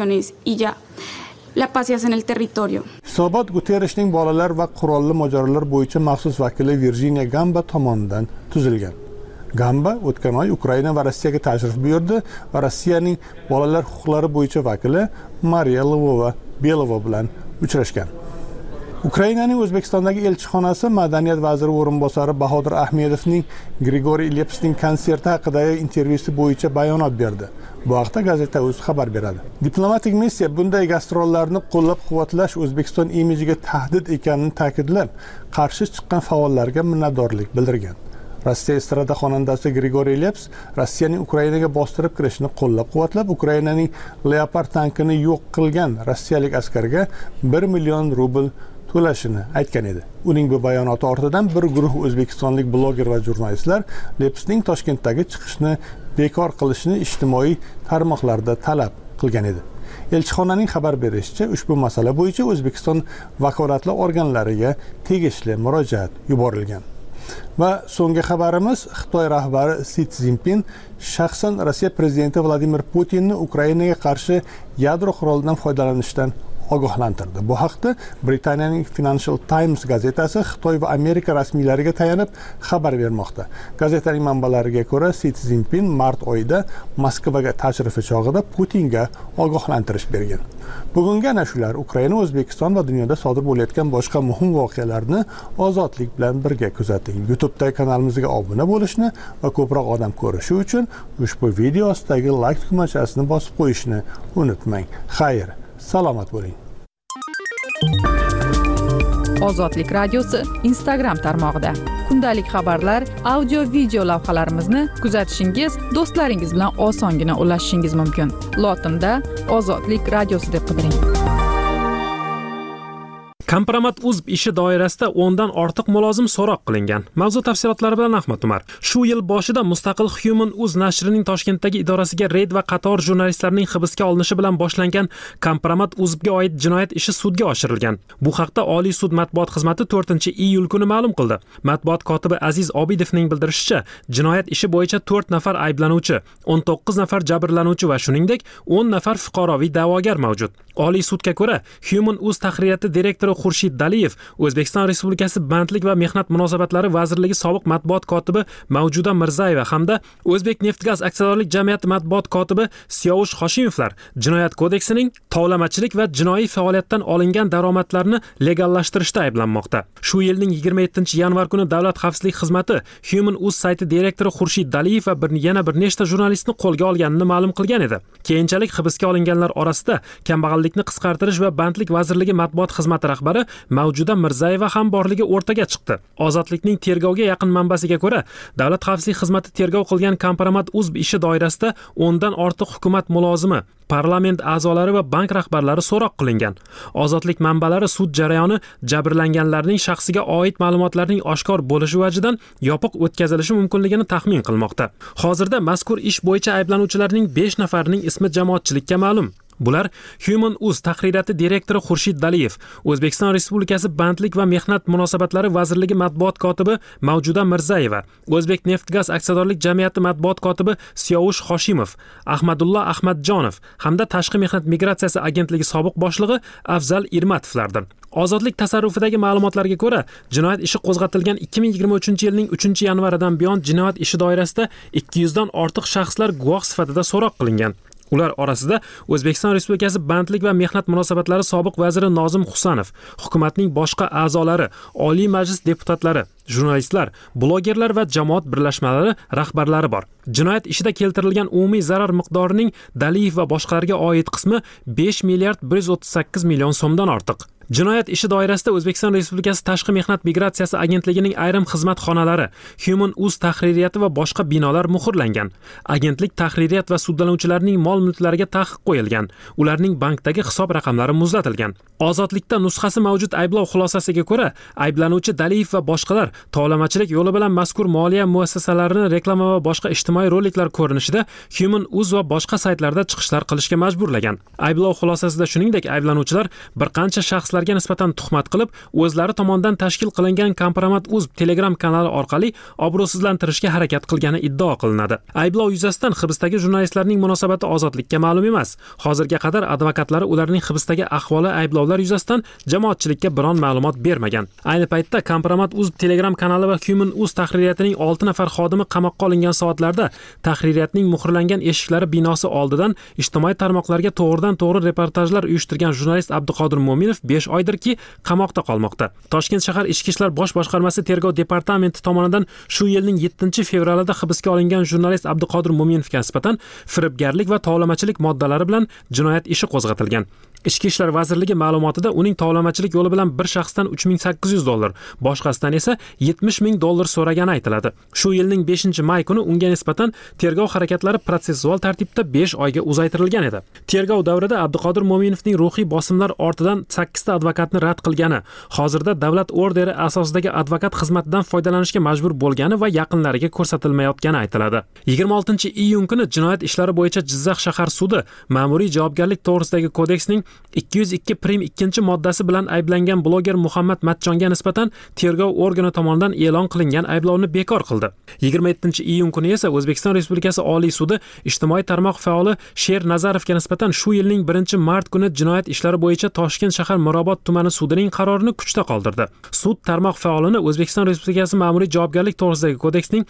La paz en el territorio. Hisobot Guterresning bolalar va qurolli mojarolar bo'yicha maxsus vakili Virginia Gamba tomonidan tuzilgan. Gamba o'tgan oy Ukraina va Rossiyaga tashrif buyurdi va Rossiyaning bolalar huquqlari bo'yicha vakili Mariya Lvova-Belova bilan uchrashgan. Ukrainaning O'zbekistondagi elchixonasi madaniyat vaziri o'rinbosari Bahodir Ahmedovning Grigoriy Lepsning konserti haqidagi intervyusi bo'yicha bayonot berdi. Bu haqda gazeta.uz xabar beradi. Diplomatik missiya bunday gastrollarni qo'llab-quvvatlash O'zbekiston imijiga tahdid ekanini ta'kidlab, qarshi chiqqan faollarga minnatdorlik bildirgan. Rossiya estrada xonandasi Grigoriy Leps Rossiyaning Ukrainaga bostirib kirishini qo'llab-quvvatlab, Ukrainaning Leopard tankini yo'q qilgan rossiyalik askarga 1 million rubl to'lashini aytgan edi. Uning bu bayonoti ortidan bir guruh o'zbekistonlik bloger va jurnalistlar Lepsning Toshkentdagi chiqishni bekor qilishni ijtimoiy tarmoqlarda talab qilgan edi. Elchixonaning xabar berishicha, ushbu masala bo'yicha O'zbekiston vakolatli organlariga tegishli murojaat yuborilgan. Va so'nggi xabarimiz, Xitoy rahbari Si Szinpin shaxsan Rossiya prezidenti Vladimir Putinni Ukrainaga qarshi yadro qurolidan foydalanishdan ogohlantirdi. Bu haqda Britaniyaning Financial Times gazetasi Xitoy va Amerika rasmiylariga tayanib xabar bermoqda. Gazetaning manbalariga ko'ra, Si Szinpin mart oyida Moskvaga tashrifi chog'ida Putinga ogohlantirish bergan. Bugungi ana shular Ukraina, O'zbekiston va dunyoda sodir bo'layotgan boshqa muhim voqealarni ozodlik bilan birga kuzating. YouTube'dagi kanalimizga obuna bo'lishni va ko'proq odam ko'rishi uchun ushbu video ostidagi like tugmachasini bosib qo'yishni unutmang. Xayr, salomat bo'ling. Ozodlik radiosi Instagram tarmog'ida kundalik xabarlar, audio video lavhalarimizni kuzatishingiz, do'stlaringiz bilan osongina ulashishingiz mumkin. Lotinda Ozodlik radiosi deb qidiring. Kompromat.uz ishi doirasida 10 dan ortiq mulozim so'roq qilingan. Mavzu tafsilotlari bilan Ahmad Umar. Shu yil boshida mustaqil Human.uz nashrining Toshkentdagi idorasiga reyd va qator jurnalistlarning hibsga olinishi bilan boshlangan Kompromat.uzga oid jinoyat ishi sudga oshirilgan. Bu haqda Oliy sud matbuot xizmati 4-iyul kuni ma'lum qildi. Matbuot kotibi Aziz Obidovning bildirishicha, jinoyat ishi bo'yicha 4 nafar ayblanuvchi, 19 nafar jabrlanuvchi va shuningdek 10 nafar fuqaroviy da'vogar mavjud. Oliy sudga ko'ra, Human.uz tahririyati direktori Xurshid Daliyev, O'zbekiston Respublikasi Bandlik va mehnat munosabatlari vazirligi sobiq matbuot kotibi Mavjuda Mirzayeva hamda O'zbek Neftgaz aksiyadorlik jamiyati matbuot kotibi Siyovush Hoshimovlar Jinoyat kodeksining tovlamachilik va jinoiy faoliyatdan olingan daromadlarni legallashtirishda ayblanmoqda. Shu yilning 27-yanvar kuni Davlat xavfsizlik xizmati Human.uz sayti direktori Xurshid Daliyev va yana bir nechta jurnalistni qo'lga olganini ma'lum qilgan edi. Keyinchalik hibsga olinganlar orasida kambag'allikni qisqartirish va bandlik vazirligi matbuot xizmati rahbari Mavjuda Mirzayeva ham borligi o'rtaga chiqdi. Ozodlikning tergovga yaqin manbasiga ko'ra, Davlat xavfsizlik xizmati tergov qilgan Kompromat.uz ishi doirasida 10 dan ortiq hukumat mulozimi, parlament a'zolari va bank rahbarlari so'roq qilingan. Ozodlik manbalari sud jarayoni jabrlanganlarning shaxsiga oid ma'lumotlarning oshkor bo'lishi vajidan yopiq o'tkazilishi mumkinligini taxmin qilmoqda. Hozirda mazkur ish bo'yicha ayblanuvchilarning 5 nafarining ismi jamoatchilikka ma'lum. Bular Human.uz tahririyati direktori Xurshid Daliyev, O'zbekiston Respublikasi Bandlik va mehnat munosabatlari vazirligi matbuot kotibi Mavjuda Mirzayeva, O'zbek Neftgaz aksiyadorlik jamiyati matbuot kotibi Siyovush Hoshimov, Ahmadullo Ahmadjonov hamda Tashqi mehnat migratsiyasi agentligi sobiq boshlig'i Afzal Irmatovlardir. Ozodlik tasarrufidagi ma'lumotlarga ko'ra, jinoyat ishi qo'zg'atilgan 2023-yilning 3-yanvaridan buyon jinoyat ishi doirasida 200 dan ortiq shaxslar guvoh sifatida so'roq qilingan. Ular orasida O'zbekiston Respublikasi Bandlik va mehnat munosabatlari sobiq vaziri Nozim Husanov, hukumatning boshqa a'zolari, Oliy Majlis deputatlari, jurnalistlar, blogerlar va jamoat birlashmalari rahbarlari bor. Jinoyat ishida keltirilgan umumiy zarar miqdorining Daliyev va boshqalarga oid qismi 5 milliard 138 million so'mdan ortiq. Jinoyat ishi doirasida O'zbekiston Respublikasi Tashqi mehnat migratsiyasi agentligining ayrim xizmat xonalari, Human.uz tahririyati va boshqa binolar muhrlangan. Agentlik tahririyat va sudlanuvchilarning mol-mulklariga taqiq qo'yilgan. Ularning bankdagi hisob raqamlari muzlatilgan. Ozodlikda nusxasi mavjud ayblov xulosasiga ko'ra, ayblanuvchi Daliyev va boshqalar tovlamachilik yo'li bilan mazkur moliya muassasalarini reklama va boshqa ijtimoiy roliklar ko'rinishida Human.uz va boshqa saytlarda chiqishlar qilishga majburlagan. Ayblov xulosasida shuningdek ayblanuvchilar bir qancha shaxslarga nisbatan tuhmat qilib, o'zlari tomonidan tashkil qilingan Kompromat.uz Telegram kanali orqali obro'sizlantirishga harakat qilgani iddao qilinadi. Ayblov yuzasidan hibsdagi jurnalistlarning munosabati ozodlikka ma'lum emas. Hozirga qadar advokatlari ularning hibsdagi ahvoli ayblovlar yuzasidan jamoatchilikka biron ma'lumot bermagan. Ayni paytda Kompromat.uz Telegram kanali va Human.uz tahririyatining 6 nafar xodimi qamoqqa olingan soatlarda tahririyatning muhrlangan eshiklari binosi oldidan ijtimoiy tarmoqlarga to'g'ridan-to'g'ri reportajlar uyushtirgan jurnalist Abduqodir Mo'minov 5 oydirki qamoqda qolmoqda. Toshkent shahar Ichki ishlar bosh boshqarmasi tergov departamenti tomonidan shu yilning 7-fevralida hibsga olingan jurnalist Abduqodir Mo'minovga nisbatan firibgarlik va tovlamachilik moddalari bilan jinoyat ishi qo'zg'atilgan. Ichki ishlar vazirligi ma'lumotida uning tovlamachilik yo'li bilan bir shaxsdan $3,800, boshqasidan esa $70,000 so'ragani aytiladi. Shu yilning 5-may kuni unga nisbatan tergov harakatlari protsessual tartibda 5 oyga uzaytirilgan edi. Tergov davrida Abduqodir Mo'minovning ruhiy bosimlar ortidan 8 ta advokatni rad qilgani, hozirda davlat orderi asosidagi advokat xizmatidan foydalanishga majbur bo'lgani va yaqinlariga ko'rsatilmayotgani aytiladi. 26-iyun kuni jinoyat ishlari bo'yicha Jizzax shahar sudi ma'muriy javobgarlik to'g'risidagi kodeksning 202.2 moddasi bilan ayblangan bloger Muhammad Matchonga nisbatan tergov organi tomonidan e'lon qilingan ayblovni bekor qildi. 27-iyun kuni esa O'zbekiston Respublikasi Oliy sudi ijtimoiy tarmoq faoli Sher Nazarovga nisbatan shu yilning 1-mart kuni jinoyat ishlari bo'yicha Toshkent shahar Mirobod tumani sudining qarorini kuchda qoldirdi. Sud tarmoq faolini O'zbekiston Respublikasi ma'muriy javobgarlik to'g'risidagi kodeksning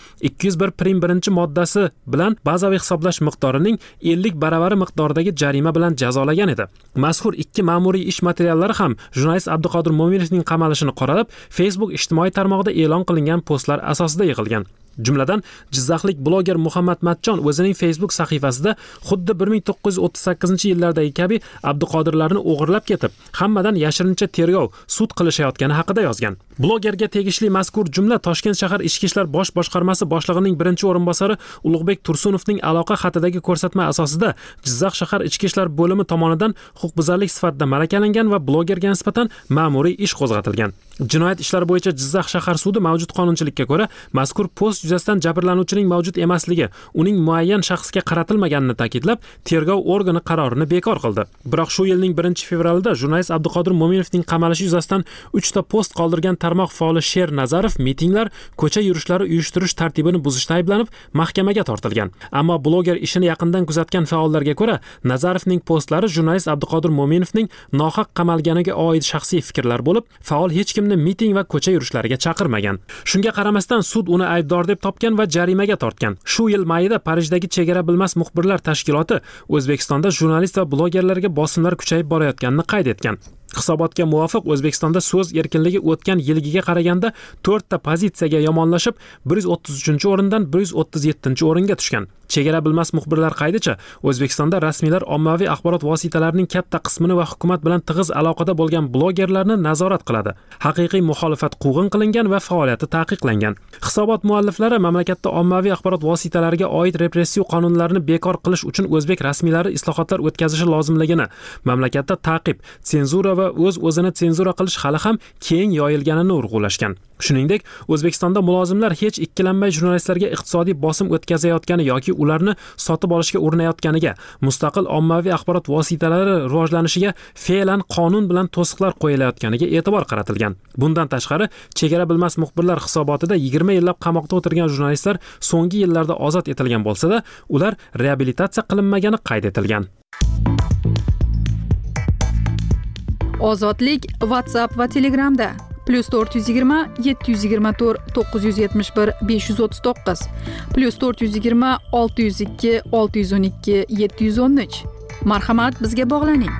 201.1-moddasi bilan bazaviy hisoblash miqdorining 50 baravari miqdoridagi jarima bilan jazolagan edi. Mazkur ikki ma'muriy ish materiallari ham jurnalist Abduqodir Mo'minovning qamalishini qoralab, Facebook ijtimoiy tarmog'ida e'lon qilingan postlar asosida yig'ilgan. Jumladan, Jizzaxlik bloger Muhammad Matchon o'zining Facebook sahifasida xuddi 1938-yillardagi kabi Abduqodirlarni o'g'irlab ketib, hammadan yashirincha tergov, sud qilishayotgani haqida yozgan. Blogerga tegishli mazkur jumla Toshkent shahar ichki ishlar bosh boshqarmasi boshlig'ining birinchi o'rinbosari Ulug'bek Tursunovning aloqa xatidagi ko'rsatma asosida Jizzax shahar ichki ishlar bo'limi tomonidan huquqbuzarlik sifatida malakalangan va blogerga nisbatan ma'muriy ish qo'zg'atilgan. Jinoyat ishlari bo'yicha Jizzax shahar sudi mavjud qonunchilikka ko'ra mazkur post yuzasidan jabrlanuvchining mavjud emasligi, uning muayyan shaxsga qaratilmaganini ta'kidlab, tergov organi qarorini bekor qildi. Biroq shu yilning 1-fevralida jurnalist Abduqodir Mo'minovning qamalishi yuzasidan 3 ta post qoldirgan tarmoq faoli Sher Nazarov mitinglar, ko'cha yurishlari uyushtirish tartibini buzishda ayblanib, mahkamaga tortilgan. Ammo bloger ishini yaqindan kuzatgan faollarga ko'ra, Nazarovning postlari jurnalist Abduqodir Mo'minovning nohaq qamalganiga oid shaxsiy fikrlar bo'lib, faol hech kimni miting va ko'cha yurishlariga chaqirmagan. Shunga qaramasdan sud uni aybdor deb topgan va jarimaga tortgan. Shu yil mayida Parijdagi chegara bilmas muxbirlar tashkiloti O'zbekistonda jurnalist va blogerlarga bosimlar kuchayib borayotganini qayd etgan. Hisobotga muvofiq O'zbekistonda so'z erkinligi o'tgan yilgiga qaraganda 4 ta pozitsiyaga yomonlashib, 133-o'rindan 137-o'ringa tushgan. Chegara bilmas muxbirlar qaydicha, O'zbekistonda rasmiylar ommaviy axborot vositalarining katta qismini va hukumat bilan tig'iz aloqada bo'lgan blogerlarni nazorat qiladi. Haqiqiy muxolifat quvg'in qilingan va faoliyati taqiqlangan. Hisobot mualliflari mamlakatda ommaviy axborot vositalariga oid repressiv qonunlarni bekor qilish uchun o'zbek rasmiylari islohotlar o'tkazishi lozimligini, mamlakatda ta'qib, senzura va o'z-o'zini senzura qilish hali ham keng yoyilganini urg'ulashgan. Shuningdek, O'zbekistonda mulozimlar hech ikkilanmay jurnalistlarga iqtisodiy bosim o'tkazayotgani yoki ularni sotib olishga urinayotganiga, mustaqil ommaviy axborot vositalari rivojlanishiga fe'lan qonun bilan to'siqlar qo'yilayotganiga e'tibor qaratilgan. Bundan tashqari, chegara bilmas muxbirlar hisobotida 20 yillab qamoqda o'tirgan jurnalistlar so'nggi yillarda ozod etilgan bo'lsa-da, ular reabilitatsiya qilinmagani qayd etilgan. Ozodlik WhatsApp va Telegramda +420 724 971 539 +420 602 612 713. Marhamat, bizga bog'laning.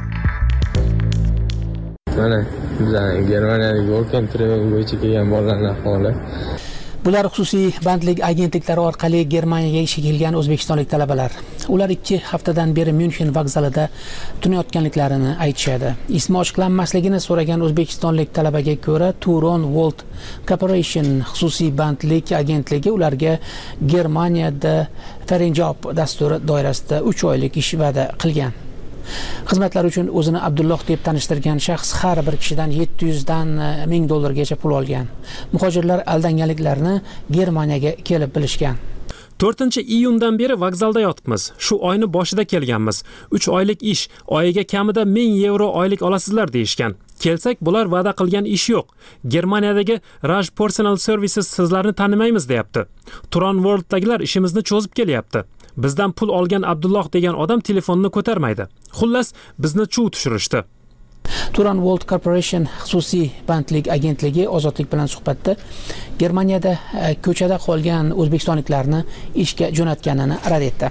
Mana bizning Germaniyadagi Volkan Travel bo'yicha kelgan bolalarning ahvoli. Bular xususiy bandlik agentliklari orqali Germaniyaga ishga kelgan o'zbekistonlik talabalar. Ular 2 haftadan beri München vokzalida tunayotganliklarini aytishadi. Ismi ochiqlanmasligini so'ragan o'zbekistonlik talabaga ko'ra, Turon World Corporation xususiy bandlik agentligi ularga Germaniyada Ferienjob dasturi doirasida 3 oylik ish va'da qilgan. Xizmatlar uchun o'zini Abdulloh deb tanishtirgan shaxs har bir kishidan 700 dan $1000 gacha pul olgan. Muhojirlar aldanganliklarini Germaniyaga kelib bilishgan. 4-iyundan beri vokzalda yotibmiz. Shu oyni boshida kelganmiz. 3 oylik ish, oyiga kamida €1000 oylik olasizlar deyishgan. Kelsak, bular va'da qilgan ish yo'q. Germaniyadagi Raj Personal Services sizlarni tanimaymiz deyapti. Turon Worlddagilar ishimizni cho'zib kelyapti. Bizdan pul olgan Abdulloh degan odam telefonni ko'tarmaydi. Xullas, bizni chuv tushirishdi. Turon World Corporation xususiy bandlik agentligi Ozodlik bilan suhbatda Germaniyada ko'chada qolgan o'zbekistonliklarni ishga jo'natganini rad etdi.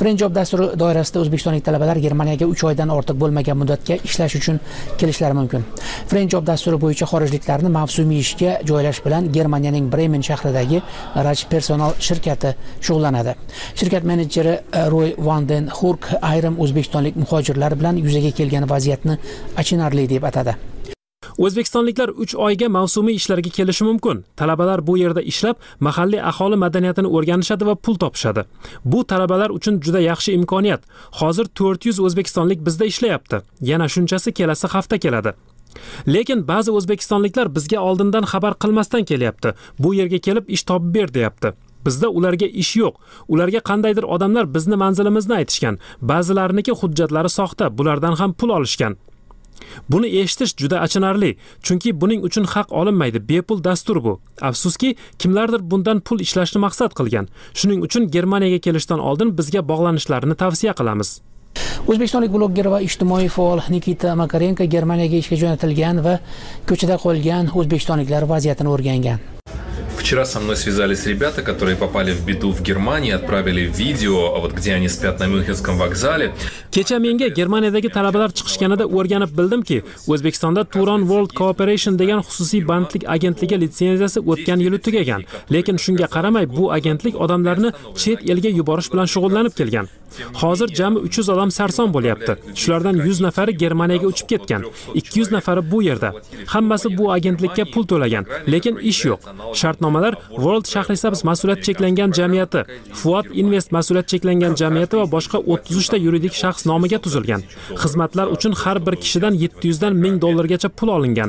Friend Job dasturi doirasida o'zbekistonlik talabalar Germaniyaga 3 oydan ortiq bo'lmagan muddatga ishlash uchun kelishlari mumkin. Friend Job dasturi bo'yicha xorijliklarni mavsumiy ishga joylash bilan Germaniyaning Bremen shahridagi Raj Personal shirkati shug'ullanadi. Shirkat menejeri Roy van den Hurk ayrim o'zbekistonlik muhojirlar bilan yuzaga kelgan vaziyatni achinarli deb atadi. O'zbekistonliklar 3 oyga mavsumiy ishlarga kelishi mumkin. Talabalar bu yerda ishlab, mahalliy aholi madaniyatini o'rganishadi va pul topishadi. Bu talabalar uchun juda yaxshi imkoniyat. Hozir 400 o'zbekistonlik bizda ishlayapti. Yana shunchasi kelasi hafta keladi. Lekin ba'zi o'zbekistonliklar bizga oldindan xabar qilmasdan kelyapti. Bu yerga kelib ish topib ber deyapti. Bizda ularga ish yo'q. Ularga qandaydir odamlar bizni manzilimizni aytishgan. Ba'zilariniki hujjatlari soxta, bulardan ham pul olishgan. Buni eshitish juda achinarli, chunki buning uchun haq olinmaydi. Bepul dastur bu. Afsuski, kimlardir bundan pul ishlashni maqsad qilgan. Shuning uchun Germaniyaga kelishdan oldin bizga bog'lanishlarini tavsiya qilamiz. O'zbekistonlik blogger va ijtimoiy faol Nikita Makarenko Germaniyaga ishga jo'natilgan va ko'chada qolgan o'zbekistonliklar vaziyatini o'rgangan. Вчера со мной связались ребята, которые попали в беду в Германии, отправили видео, вот где они спят на Мюнхенском вокзале. Kecha menga Germaniyadagi talabalar chiqishganida o'rganib bildimki, O'zbekistonda Turon World Cooperation degan xususiy bandlik agentligi litsenziyasi o'tgan yili tugagan. Lekin shunga qaramay bu agentlik odamlarni chet elga yuborish bilan shug'ullanib kelgan. Hozir jami 300 odam sarson bo'lyapti. Shulardan 100 nafari Germaniyaga uchib ketgan. 200 nafari bu yerda. Hammasi bu agentlikka pul to'lagan, lekin ish yo'q. Shartnomalar World Shahrisabz mas'uliyat cheklangan jamiyati, Fuat Invest mas'uliyat cheklangan jamiyati va boshqa 33 ta yuridik shaxs nomiga tuzilgan. Xizmatlar uchun har bir kishidan 700 dan 1000 dollargacha pul olingan.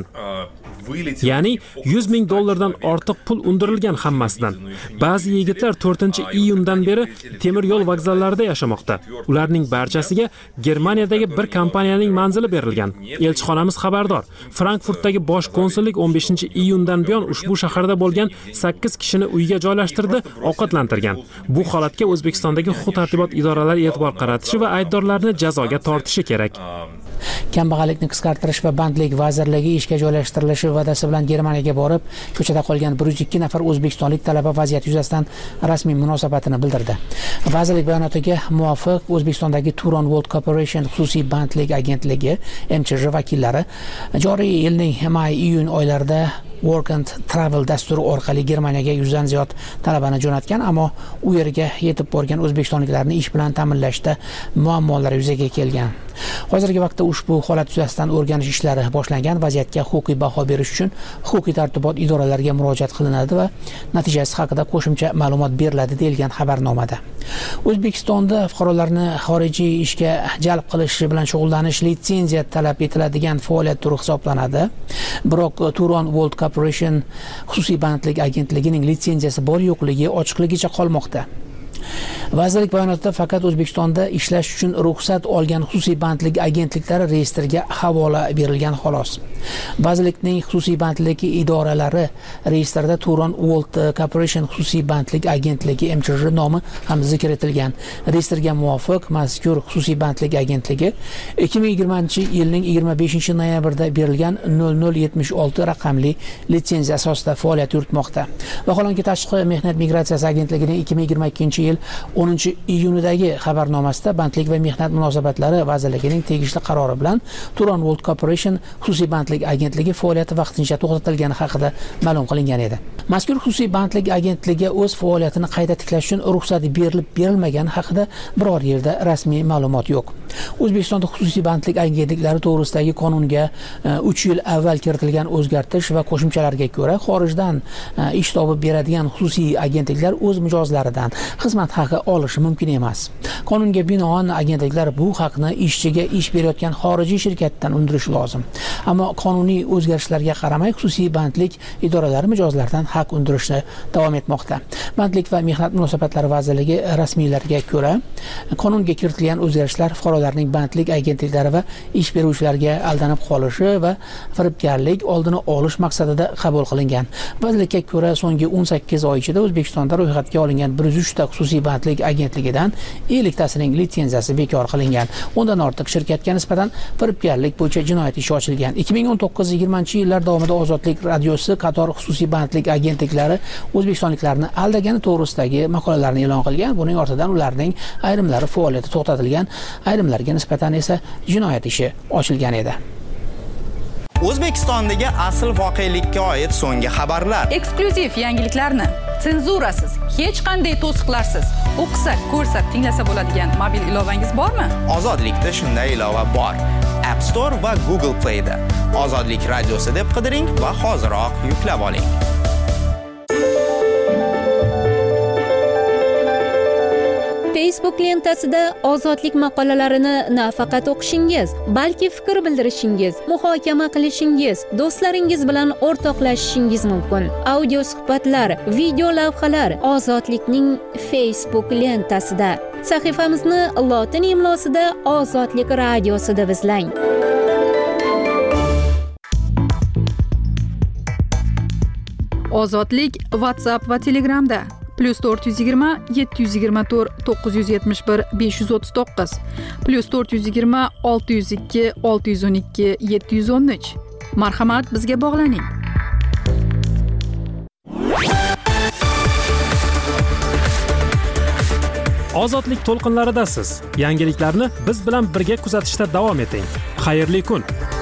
Ya'ni 100 ming dollardan ortiq pul undirilgan hammasidan. Ba'zi yigitlar 4-iyundan beri temir yo'l vokzallarida yashamoqda. Ularning barchasiga Germaniyadagi bir kompaniyaning manzili berilgan. Elchixonamiz xabardor. Frankfurtdagi bosh konsullik 15-iyundan buyon ushbu shaharda bo'lgan 8 kishini uyga joylashtirdi, ovqatlantirgan. Bu holatga O'zbekistondagi huquq-tartibot idoralari e'tibor qaratishi va aybdorlarni jazoga tortishi kerak. Kambag'allikni qisqartirish va bandlik vazirligi ishga joylashtirilishi va'dasi bilan Germaniyaga borib, ko'chada qolgan 102 nafar o'zbekistonlik talaba vaziyat yuzasidan rasmiy munosabatini bildirdi. Vazirlik bayonotiga muvofiq, O'zbekistondagi Turon World Cooperation xususiy bandlik agentligi MChJ vakillari joriy yilning may-iyun oylarida Work and Travel dasturi orqali Germaniyaga 100 dan ziyod talabani jo'natgan, ammo u yerga yetib borgan o'zbekistonliklarni ish bilan ta'minlashda muammolar yuzaga kelgan. Hozirgi vaqtda ushbu holat yuzasidan o'rganish ishlari boshlangan. Vaziyatga huquqiy baho berish uchun huquqiy tartibot idoralariga murojaat qilinadi va natijasi haqida qo'shimcha ma'lumot beriladi deyilgan xabarnomada. O'zbekistonda fuqarolarni xorijiy ishga jalb qilish bilan shug'ullanish litsenziya talab etiladigan faoliyat turi hisoblanadi. Biroq Turon World Cooperation xususiy bandlik agentligining litsenziyasi bor yo'qligi ochiqligicha qolmoqda. Vazirlik bayonotida faqat O'zbekistonda ishlash uchun ruxsat olgan xususiy bandlik agentliklari reyestriga havola berilgan xolos. Vazirlikning xususiy bandlik idoralari reyestrida Turon World Cooperation xususiy bandlik agentligi MChJ nomi ham zikr etilgan. Reyestrga muvofiq mazkur xususiy bandlik agentligi 2020-yilning 25-noyabrida berilgan 0076 raqamli litsenziya asosida faoliyat yuritmoqda. Vaholanki Tashqi mehnat migratsiyasi agentligining 2022-yil 10-iyunidagi xabarnomasida Bandlik va mehnat munosabatlari vazirligining tegishli qarori bilan Turon World Cooperation xususiy bandlik agentligi faoliyati vaqtincha to'xtatilgani haqida ma'lum qilingan edi. Mazkur xususiy bandlik agentligi o'z faoliyatini qayta tiklash uchun ruxsat berilmagani haqida biror yerda rasmiy ma'lumot yo'q. O'zbekistonda xususiy bandlik agentliklari to'g'risidagi qonunga 3 yil avval kiritilgan o'zgartirish va qo'shimchalarga ko'ra xorijdan ish topib beradigan xususiy agentliklar o'z mijozlaridan xizmat haqi olishi mumkin emas. Qonunga binoan agentliklar bu haqni ishchiga ish berayotgan xorijiy shirkatdan undirishi lozim. Ammo qonuniy o'zgarishlarga qaramay xususiy bandlik idoralari mijozlardan haq undirishni davom etmoqda. Bandlik va mehnat munosabatlari vazirligi rasmiylariga ko'ra, qonunga kiritilgan o'zgarishlar fuqarolar maqolalarning bandlik agentliklari va ish beruvchilarga aldanib qolishi va firibgarlik oldini olish maqsadida qabul qilingan. Vazirlikka ko'ra, so'nggi 18 oy ichida O'zbekistonda ro'yxatga olingan 103 ta xususiy bandlik agentligidan 50 tasining litsenziyasi bekor qilingan. Undan ortiq shirkatga nisbatan firibgarlik bo'yicha jinoyat ishi ochilgan. 2019-20 yillar davomida Ozodlik radiosi qator xususiy bandlik agentliklari o'zbekistonliklarni aldagani to'g'risidagi maqolalarni e'lon qilgan. Buning ortidan ularning ayrimlari faoliyati to'xtatilgan, ayrimlarga nisbatan esa jinoyat ishi ochilgan edi. O'zbekistondagi asl voqelikka oid so'nggi xabarlar. Eksklyuziv yangiliklarni senzurasiz, hech qanday to'siqlarsiz o'qisa, ko'rsa, tinglasa bo'ladigan mobil ilovangiz bormi? Ozodlikda shunday ilova bor. App Store va Google Play da. Ozodlik radiosi deb qidiring va hoziroq yuklab oling. Facebook lentasida ozodlik maqolalarini nafaqat o'qishingiz, balki fikr bildirishingiz, muhokama qilishingiz, do'stlaringiz bilan o'rtoqlashishingiz mumkin. Audio suhbatlar, video lavhalar Ozodlikning Facebook lentasida. Sahifamizni lotin imlosida Ozodlik radiosi deb izlang. Ozodlik WhatsApp va Telegramda +420 724 971 539 +420 602 612 713. Marhamat, bizga bog'laning. Ozodlik to'lqinlaridasiz. Yangiliklarni biz bilan birga kuzatishda davom eting. Xayrli kun.